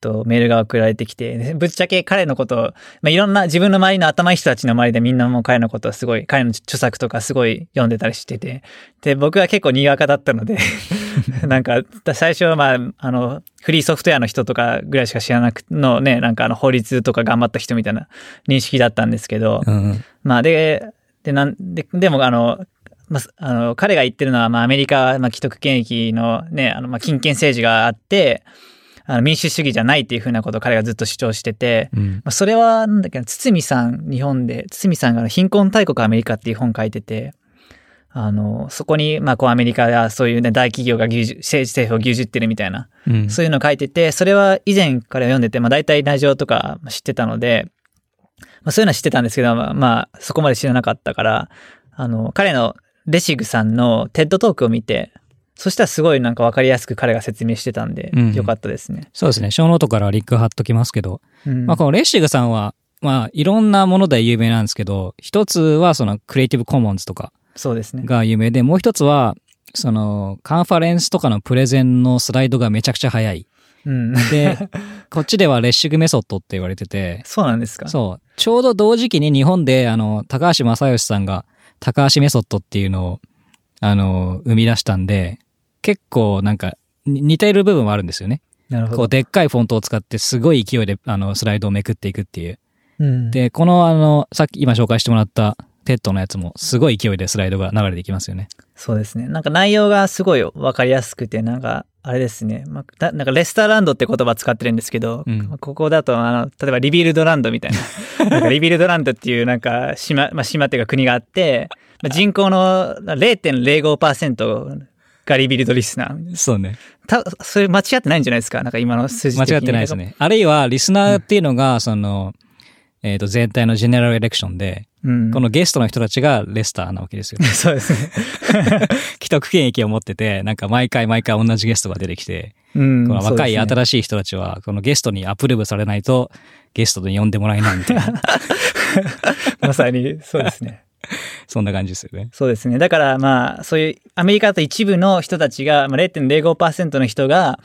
[SPEAKER 2] メールが送られてきて、ぶっちゃけ彼のことを、いろんな自分の周りの頭いい人たちの周りでみんなもう彼のことをすごい、彼の著作とかすごい読んでたりしてて、で、僕は結構にわかだったので、なんか、最初はフリーソフトウェアの人とかぐらいしか知らなくのね、なんか法律とか頑張った人みたいな認識だったんですけど、でも彼が言ってるのは、アメリカは、既得権益のね、金権政治があって、民主主義じゃないっていうふうなことを彼がずっと主張してて、それは、堤さんが貧困大国アメリカっていう本書いてて、そこに、アメリカがそういうね、大企業が政府を牛耳ってるみたいな、そういうのを書いてて、それは以前から読んでて、大体ラジオとか知ってたので、そういうのは知ってたんですけど、そこまで知らなかったから、彼のレシグさんのテッドトークを見て、そしたらすごいなんか分かりやすく彼が説明してたんで、よかったですね。
[SPEAKER 1] そうですね。ショーノートからリンク貼っときますけど、このレシグさんは、いろんなもので有名なんですけど、一つはそのクリエイティブコモンズとかが有名で、もう一つは、そのカンファレンスとかのプレゼンのスライドがめちゃくちゃ早い。で、こっちではレッシグメソッドって言われてて、
[SPEAKER 2] そうなんですか？
[SPEAKER 1] そう。ちょうど同時期に日本で、高橋正義さんが、高橋メソッドっていうのを、生み出したんで、結構なんか似ている部分はあるんですよね。
[SPEAKER 2] なるほど。
[SPEAKER 1] こうでっかいフォントを使ってすごい勢いでスライドをめくっていくっていう。で、このさっき今紹介してもらったテッドのやつもすごい勢いでスライドが流れていきますよね。
[SPEAKER 2] そうですね。なんか内容がすごいわかりやすくて、なんかあれですね。なんかレスターランドって言葉使ってるんですけど、ここだと例えばリビルドランドみたいな。なんかリビルドランドっていうなんか島っていうか国があって、人口の 0.05% がリビルドリスナー。
[SPEAKER 1] そうね。
[SPEAKER 2] それ間違ってないんじゃないですか？なんか今の数字的に。
[SPEAKER 1] 間違ってないですね。あるいはリスナーっていうのが、全体のジェネラルエレクションで、このゲストの人たちがレスターなわけですよ。
[SPEAKER 2] そうですね。
[SPEAKER 1] 既得権益を持ってて、なんか毎回同じゲストが出てきて、この若い新しい人たちは、このゲストにアプローブされないと、ゲストに呼んでもらえないみたいな。
[SPEAKER 2] まさに、そうですね。
[SPEAKER 1] そんな感じですよね。
[SPEAKER 2] そうですね。だからそういうアメリカだと一部の人たちが、0.05% の人が、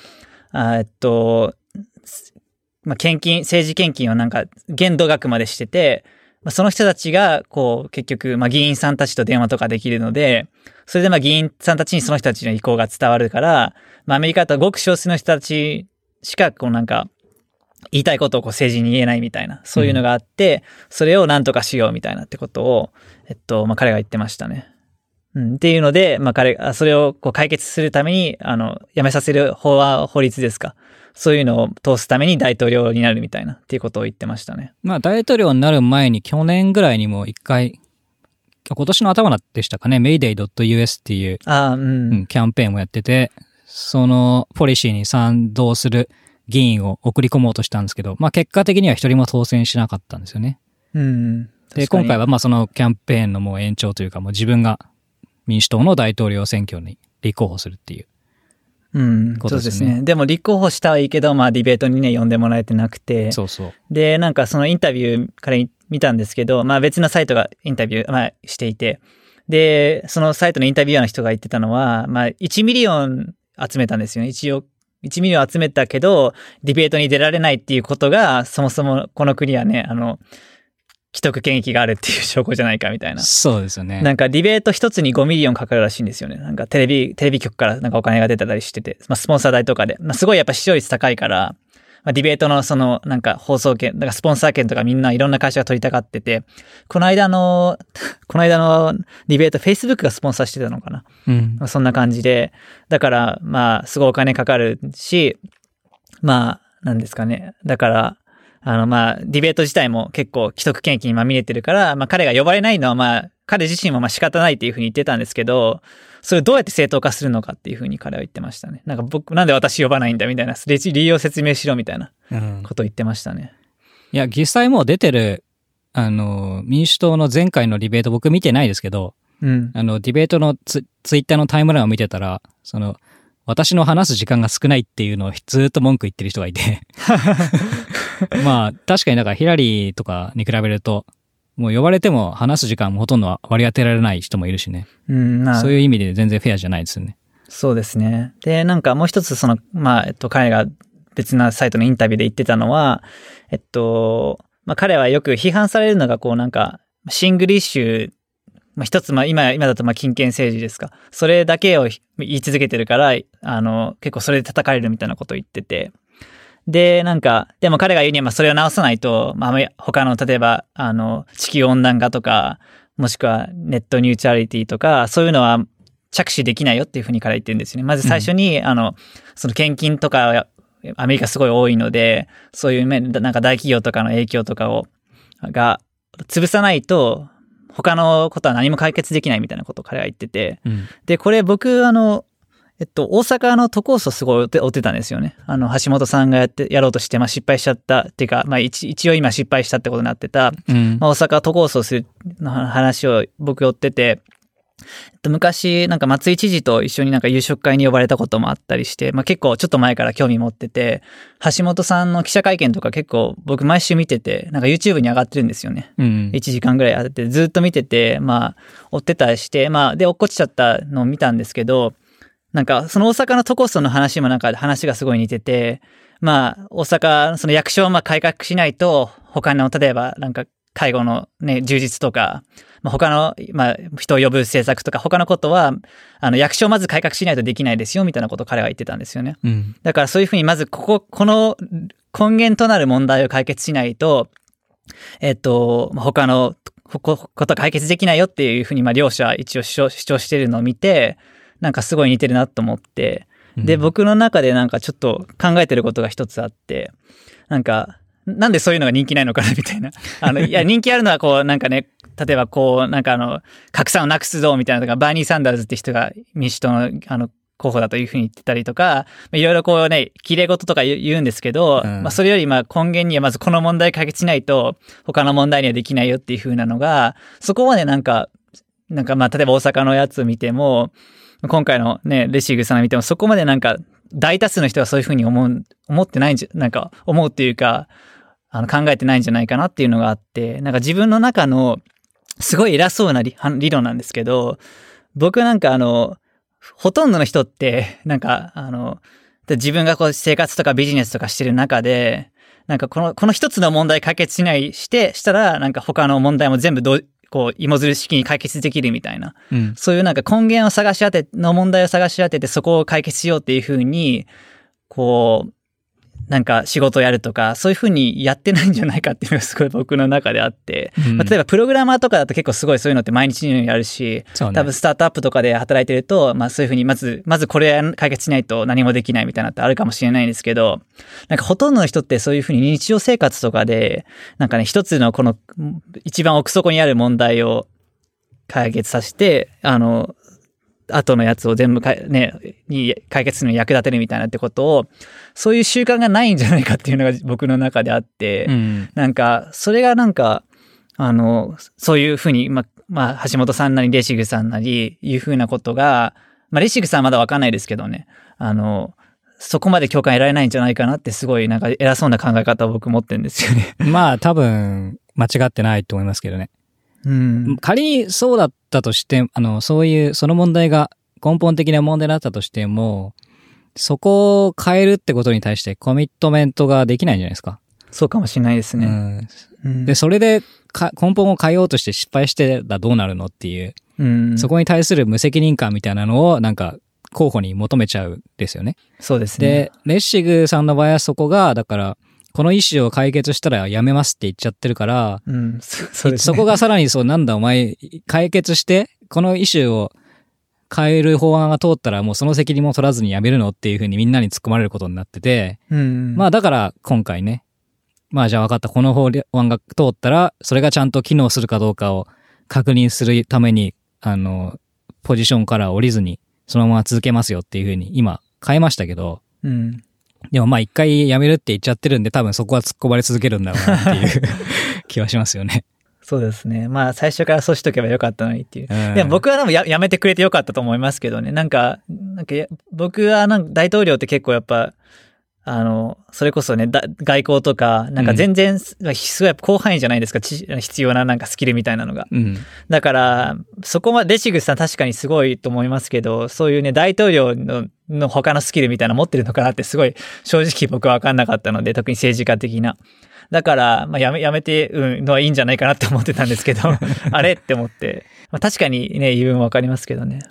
[SPEAKER 2] 政治献金をなんか限度額までしてて、その人たちが、結局、議員さんたちと電話とかできるので、それで議員さんたちにその人たちの意向が伝わるから、アメリカだとごく少数の人たちしか、なんか、言いたいことを政治に言えないみたいな、そういうのがあって、それを何とかしようみたいなってことを、彼が言ってましたね。っていうので、それを解決するために、辞めさせる法律ですか。そういうのを通すために大統領になるみたいなっていうことを言ってましたね。
[SPEAKER 1] 大統領になる前に去年ぐらいにも一回、今年の頭でしたかね、Mayday.us っていう、キャンペーンをやってて、そのポリシーに賛同する議員を送り込もうとしたんですけど、結果的には一人も当選しなかったんですよね。で、今回はそのキャンペーンのもう延長というか、もう自分が民主党の大統領選挙に立候補するっていう。
[SPEAKER 2] そうですね。でも立候補したはいいけど、ディベートにね、呼んでもらえてなくて。
[SPEAKER 1] そうそう。
[SPEAKER 2] で、なんかそのインタビューから見たんですけど、別のサイトがインタビュー、していて。で、そのサイトのインタビュアーの人が言ってたのは、1ミリオン集めたんですよね。1ミリオン集めたけど、ディベートに出られないっていうことが、そもそもこの国はね、既得権益があるっていう証拠じゃないかみたいな。
[SPEAKER 1] そうですよね。
[SPEAKER 2] なんかディベート一つに5ミリオンかかるらしいんですよね。なんかテレビ局からなんかお金が出たりしてて、スポンサー代とかで。すごいやっぱ視聴率高いから、ディベートのそのなんか放送権、スポンサー権とかみんないろんな会社が取りたがってて、この間のディベート Facebook がスポンサーしてたのかな。そんな感じで、だからすごいお金かかるし、なんですかね。だから、ディベート自体も結構既得権益にまみれてるから、彼が呼ばれないのは彼自身も仕方ないっていうふうに言ってたんですけど、それをどうやって正当化するのかっていうふうに彼は言ってましたね。なんで私呼ばないんだみたいな、理由を説明しろみたいなことを言ってましたね。
[SPEAKER 1] いや、実際もう出てる、民主党の前回のディベート僕見てないですけど、ディベートのツイッターのタイムラインを見てたら、私の話す時間が少ないっていうのをずっと文句言ってる人がいて確かにだからヒラリーとかに比べるともう呼ばれても話す時間もほとんど割り当てられない人もいるしね、そういう意味で全然フェアじゃないですよね。
[SPEAKER 2] そうですね。でなんかもう一つ彼が別なサイトのインタビューで言ってたのは、まあ、彼はよく批判されるのが、こうなんか、シングリッシュ、まあ、一つ、まあ今だとまあ金権政治ですか。それだけを言い続けてるから、結構それで叩かれるみたいなことを言ってて。で、なんか、でも彼が言うには、まあそれを直さないと、まあ他の、例えば、地球温暖化とか、もしくはネットニュートラリティとか、そういうのは着手できないよっていうふうに彼は言ってるんですよね。まず最初に、その献金とか、アメリカすごい多いので、そういうなんか大企業とかの影響とかが潰さないと、他のことは何も解決できないみたいなことを彼は言ってて、で、これ僕、大阪の都構想すごい追ってたんですよね。橋本さんがやろうとして、まあ失敗しちゃったっていうか、まあ一応今失敗したってことになってた、まあ大阪都構想するの話を僕追ってて、昔、なんか松井知事と一緒になんか夕食会に呼ばれたこともあったりして、まあ結構ちょっと前から興味持ってて、橋本さんの記者会見とか結構僕毎週見てて、なんか YouTube に上がってるんですよね。1時間ぐらいあって、ずっと見てて、まあ追ってたりして、まあで落っこちちゃったのを見たんですけど、なんかその大阪の都構想の話もなんか話がすごい似てて、まあ大阪、その役所をまあ改革しないと、他の例えばなんか介護のね、充実とか、まあ、他の、まあ、人を呼ぶ政策とか、他のことは、役所をまず改革しないとできないですよ、みたいなことを彼は言ってたんですよね。だからそういうふうに、まずこの根源となる問題を解決しないと、他のこと解決できないよっていうふうに、まあ、両者一応主張しているのを見て、なんかすごい似てるなと思って、で、僕の中でなんかちょっと考えてることが一つあって、なんでそういうのが人気ないのかなみたいな。いや、人気あるのはこう、なんかね、例えばこう、なんか格差をなくすぞみたいなとか、バーニー・サンダーズって人が民主党の候補だというふうに言ってたりとか、いろいろこうね、綺麗事とか言うんですけど、まあそれよりまあ根源にはまずこの問題解決しないと、他の問題にはできないよっていうふうなのが、そこまでなんかまあ例えば大阪のやつを見ても、今回のね、レシグさんを見てもそこまでなんか大多数の人はそういうふうに思ってないなんか思うっていうか、考えてないんじゃないかなっていうのがあって、なんか自分の中のすごい偉そうな理論なんですけど、僕なんかほとんどの人って、なんか自分がこう生活とかビジネスとかしてる中で、なんかこの一つの問題解決したら、なんか他の問題も全部こう芋づる式に解決できるみたいな、そういうなんか根源の問題を探し当ててそこを解決しようっていうふうに、こう、なんか仕事をやるとか、そういうふうにやってないんじゃないかっていうのがすごい僕の中であって、まあ、例えばプログラマーとかだと結構すごいそういうのって毎日のようにやるし、多分スタートアップとかで働いてると、まあそういうふうにまずこれ解決しないと何もできないみたいなのってあるかもしれないんですけど、なんかほとんどの人ってそういうふうに日常生活とかで、なんかね、一つのこの一番奥底にある問題を解決させて、後のやつを全部に解決するのに役立てるみたいなってことを、そういう習慣がないんじゃないかっていうのが僕の中であって、なんか、それがなんか、そういうふうに、まあ、橋本さんなりレシグさんなり、いうふうなことが、まあ、レシグさんはまだわかんないですけどね、そこまで共感得られないんじゃないかなってすごいなんか偉そうな考え方を僕持ってるんですよね。
[SPEAKER 1] まあ、多分、間違ってないと思いますけどね。仮にそうだったとして、その問題が根本的な問題だったとしても、そこを変えるってことに対してコミットメントができないんじゃないですか。
[SPEAKER 2] そうかもしれないですね。
[SPEAKER 1] で、それで根本を変えようとして失敗してたらどうなるのっていう、そこに対する無責任感みたいなのをなんか候補に求めちゃうんですよね。
[SPEAKER 2] そうですね。
[SPEAKER 1] で、レッシグさんの場合はそこが、だから、このイシュを解決したらやめますって言っちゃってるから、
[SPEAKER 2] そうですね。
[SPEAKER 1] そこがさらになんだお前解決して、このイシュを変える法案が通ったらもうその責任も取らずにやめるのっていう風にみんなに突っ込まれることになってて、まあだから今回ね、まあじゃあ分かった、この法案が通ったらそれがちゃんと機能するかどうかを確認するために、ポジションから降りずにそのまま続けますよっていう風に今変えましたけど、でもまあ一回やめるって言っちゃってるんで多分そこは突っ込まれ続けるんだろうなっていう気はしますよね。
[SPEAKER 2] そうですね。まあ最初からそうしとけばよかったのにっていう。でも僕はでもやめてくれてよかったと思いますけどね。なんか僕は大統領って結構やっぱ、それこそね、外交とか、なんか全然、すごい広範囲じゃないですか、必要ななんかスキルみたいなのが。だから、そこまで、レシグさん確かにすごいと思いますけど、そういうね、大統領のの他のスキルみたいなの持ってるのかなってすごい正直僕は分かんなかったので、特に政治家的な。だから、まあ、やめてのはいいんじゃないかなって思ってたんですけど、あれって思って。まあ、確かにね、言い分分かりますけどね。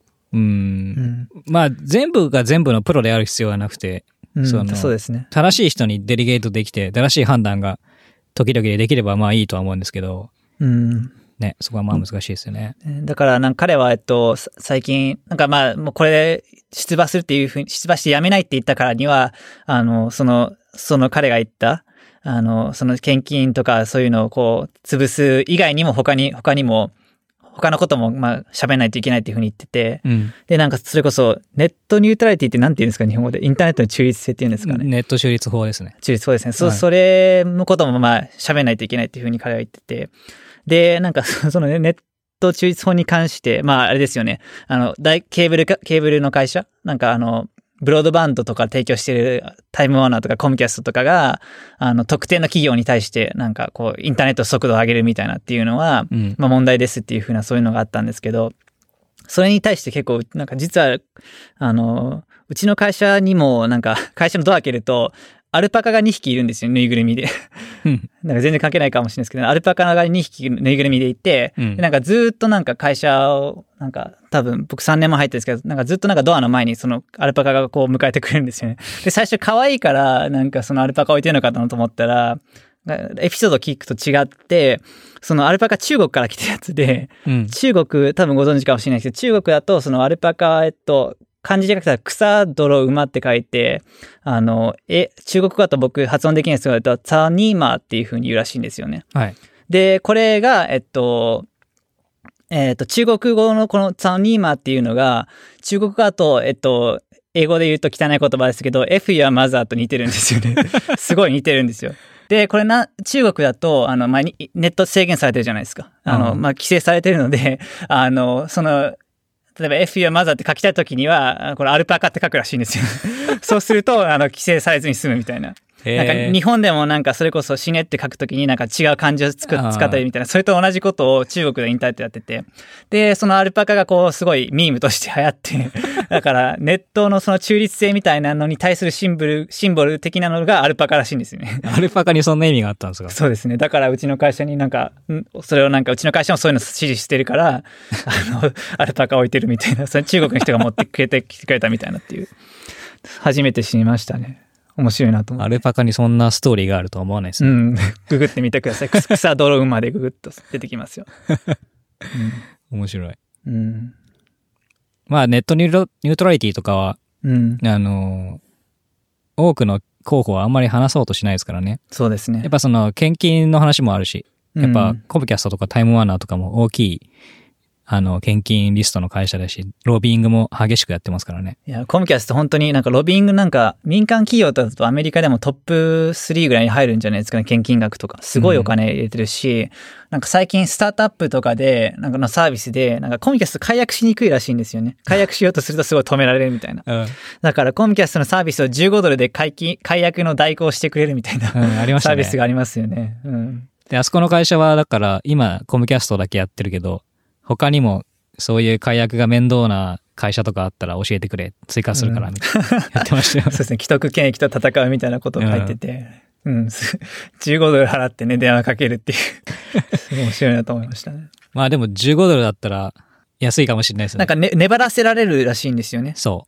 [SPEAKER 1] まあ、全部が全部のプロである必要はなくて、
[SPEAKER 2] そうですね。
[SPEAKER 1] 正しい人にデリゲートできて、正しい判断が時々できればまあいいとは思うんですけど、ね、そこはまあ難しいですよね。
[SPEAKER 2] だから彼は最近なんかまあもうこれ出馬するっていうふうに出馬して辞めないって言ったからにはその彼が言ったその献金とかそういうのをこう潰す以外にも他のこともまあ喋らないといけないっていうふうに言ってて、でなんかそれこそネットニュートラリティってなんて言うんですか日本語でインターネットの中立性って言うんですかね。
[SPEAKER 1] ネット中立法ですね。
[SPEAKER 2] 中立法ですね。それのこともまあ喋らないといけないっていうふうに彼は言ってて。で、なんか、そのね、ネット中立法に関して、まあ、あれですよね。ケーブルの会社なんかブロードバンドとか提供してるタイムワーナーとかコムキャストとかが、特定の企業に対して、なんかこう、インターネット速度を上げるみたいなっていうのは、まあ問題ですっていうふうなそういうのがあったんですけど、それに対して結構、なんか実は、うちの会社にも、なんか、会社のドア開けると、アルパカが2匹いるんですよ、ぬいぐるみで。なんか全然関係ないかもしれないですけど、アルパカが2匹ぬいぐるみでいて、でなんかずっとなんか会社を、なんか多分僕3年も入ってるんですけど、なんかずっとなんかドアの前にそのアルパカがこう迎えてくれるんですよね。で、最初可愛いから、なんかそのアルパカ置いてるのかなと思ったら、エピソード聞くと違って、そのアルパカ中国から来たやつで、中国多分ご存知かもしれないですけど、中国だとそのアルパカ、漢字で書いたら草、泥、馬って書いて、中国語だと僕発音できないんですけど、ツァニーマーっていう風に言うらしいんですよね。
[SPEAKER 1] はい。
[SPEAKER 2] で、これが、中国語のこのツァニーマーっていうのが、中国語だと、英語で言うと汚い言葉ですけど、F やマザーと似てるんですよね。すごい似てるんですよ。で、これ中国だと、まあ、ネット制限されてるじゃないですか。まあ、規制されてるので、例えば F やマザーって書きたいときには、これアルパカって書くらしいんですよ。そうすると、規制されずに済むみたいな。なんか日本でもなんかそれこそ死ねって書くときになんか違う漢字を使ったりみたいな、それと同じことを中国でインターネットやってて。で、そのアルパカがこうすごいミームとして流行って、だからネットのその中立性みたいなのに対するシンボル的なのがアルパカらしいんですよね。
[SPEAKER 1] アルパカにそんな意味があったんですか？
[SPEAKER 2] そうですね。だからうちの会社になんか、それをなんかうちの会社もそういうの支持してるから、アルパカ置いてるみたいな、それ中国の人が持ってきてくれたみたいなっていう、初めて知りましたね。面白いなと思って。
[SPEAKER 1] アルパカにそんなストーリーがあるとは思わないですね。
[SPEAKER 2] ググってみてください。草泥馬でググッと出てきますよ。
[SPEAKER 1] 面白い。まあネットニュートラリティとかは、多くの候補はあんまり話そうとしないですからね。
[SPEAKER 2] そうですね。
[SPEAKER 1] やっぱその献金の話もあるし、やっぱコムキャストとかタイムワーナーとかも大きい献金リストの会社だし、ロビーイングも激しくやってますからね。
[SPEAKER 2] いや、コムキャスト本当になんかロビーイングなんか民間企業だとアメリカでもトップ3ぐらいに入るんじゃないですかね、献金額とか。すごいお金入れてるし、なんか最近スタートアップとかで、なんかのサービスで、なんかコムキャスト解約しにくいらしいんですよね。解約しようとするとすごい止められるみたいな。だからコムキャストのサービスを15ドルで解約の代行してくれるみたいな、
[SPEAKER 1] ありましたね、
[SPEAKER 2] サービスがありますよね。
[SPEAKER 1] で、あそこの会社はだから今コムキャストだけやってるけど、他にもそういう解約が面倒な会社とかあったら教えてくれ、追加するからみたいな、やってましたよ。
[SPEAKER 2] そうですね、既得権益と戦うみたいなことが入ってて、15ドル払ってね、電話かけるっていう、すごい面白いなと思いましたね。ま
[SPEAKER 1] あでも15ドルだったら安いかもしれないですね。
[SPEAKER 2] なんかね、粘らせられるらしいんですよね。
[SPEAKER 1] そう。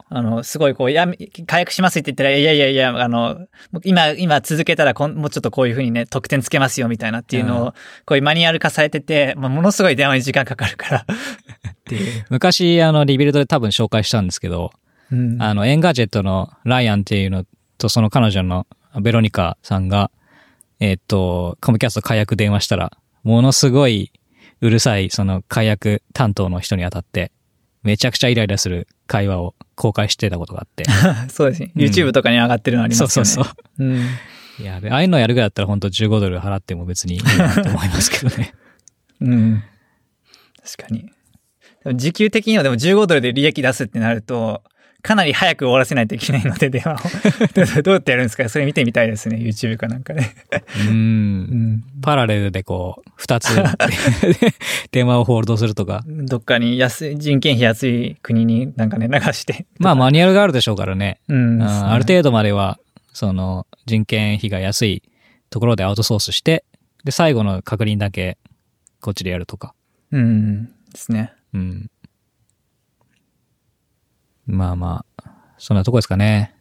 [SPEAKER 2] すごいこう、解約しますって言ったら、いや、今続けたらもうちょっとこういうふうにね、得点つけますよみたいなっていうのを、こういうマニュアル化されてて、ものすごい電話に時間かかるからっていう。
[SPEAKER 1] 昔、リビルドで多分紹介したんですけど、エンガジェットのライアンっていうのと、その彼女のベロニカさんが、コムキャスト解約電話したら、ものすごいうるさい、その解約担当の人に当たって、めちゃくちゃイライラする会話を公開してたことがあって。
[SPEAKER 2] そうですね。YouTube とかに上がってるのありますよね。
[SPEAKER 1] そう。いや、ああいうのやるぐらいだったら本当15ドル払っても別にいいなと思いますけどね。
[SPEAKER 2] 確かに。時給的にはでも15ドルで利益出すってなると、 かなり早く終わらせないといけないので、電話を。どうやってやるんですか？それ見てみたいですね。YouTube かなんかで。
[SPEAKER 1] パラレルでこう、2つ電話をホールドするとか。
[SPEAKER 2] どっかに人件費安い国になんかね、流して。
[SPEAKER 1] まあマニュアルがあるでしょうからね。ある
[SPEAKER 2] 程
[SPEAKER 1] 程度までは、その人件費が安いところでアウトソースして、で、最後の確認だけこっちでやるとか。
[SPEAKER 2] ですね。
[SPEAKER 1] まあまあ、そんなとこですかね。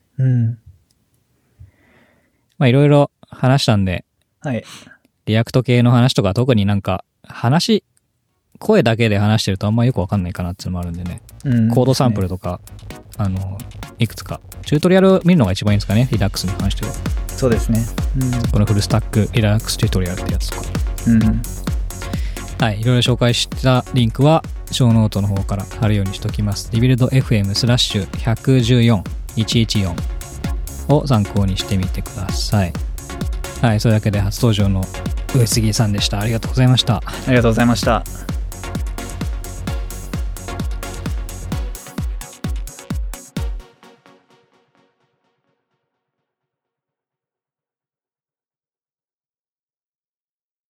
[SPEAKER 1] まあいろいろ話したんで、
[SPEAKER 2] はい。
[SPEAKER 1] リアクト系の話とか特になんか声だけで話してるとあんまよくわかんないかなっていうのもあるんでね。コードサンプルとか、いくつか、チュートリアル見るのが一番いいんですかね、リダックスに関しては。
[SPEAKER 2] そうですね。
[SPEAKER 1] このフルスタックリダックスチュートリアルってやつとか。はい、いろいろ紹介したリンクは、ショーノートの方から貼るようにしておきます。rebuildfm/114114 を参考にしてみてください。はい、それだけで初登場の上杉さんでした。ありがとうございました。
[SPEAKER 2] ありがとうございました。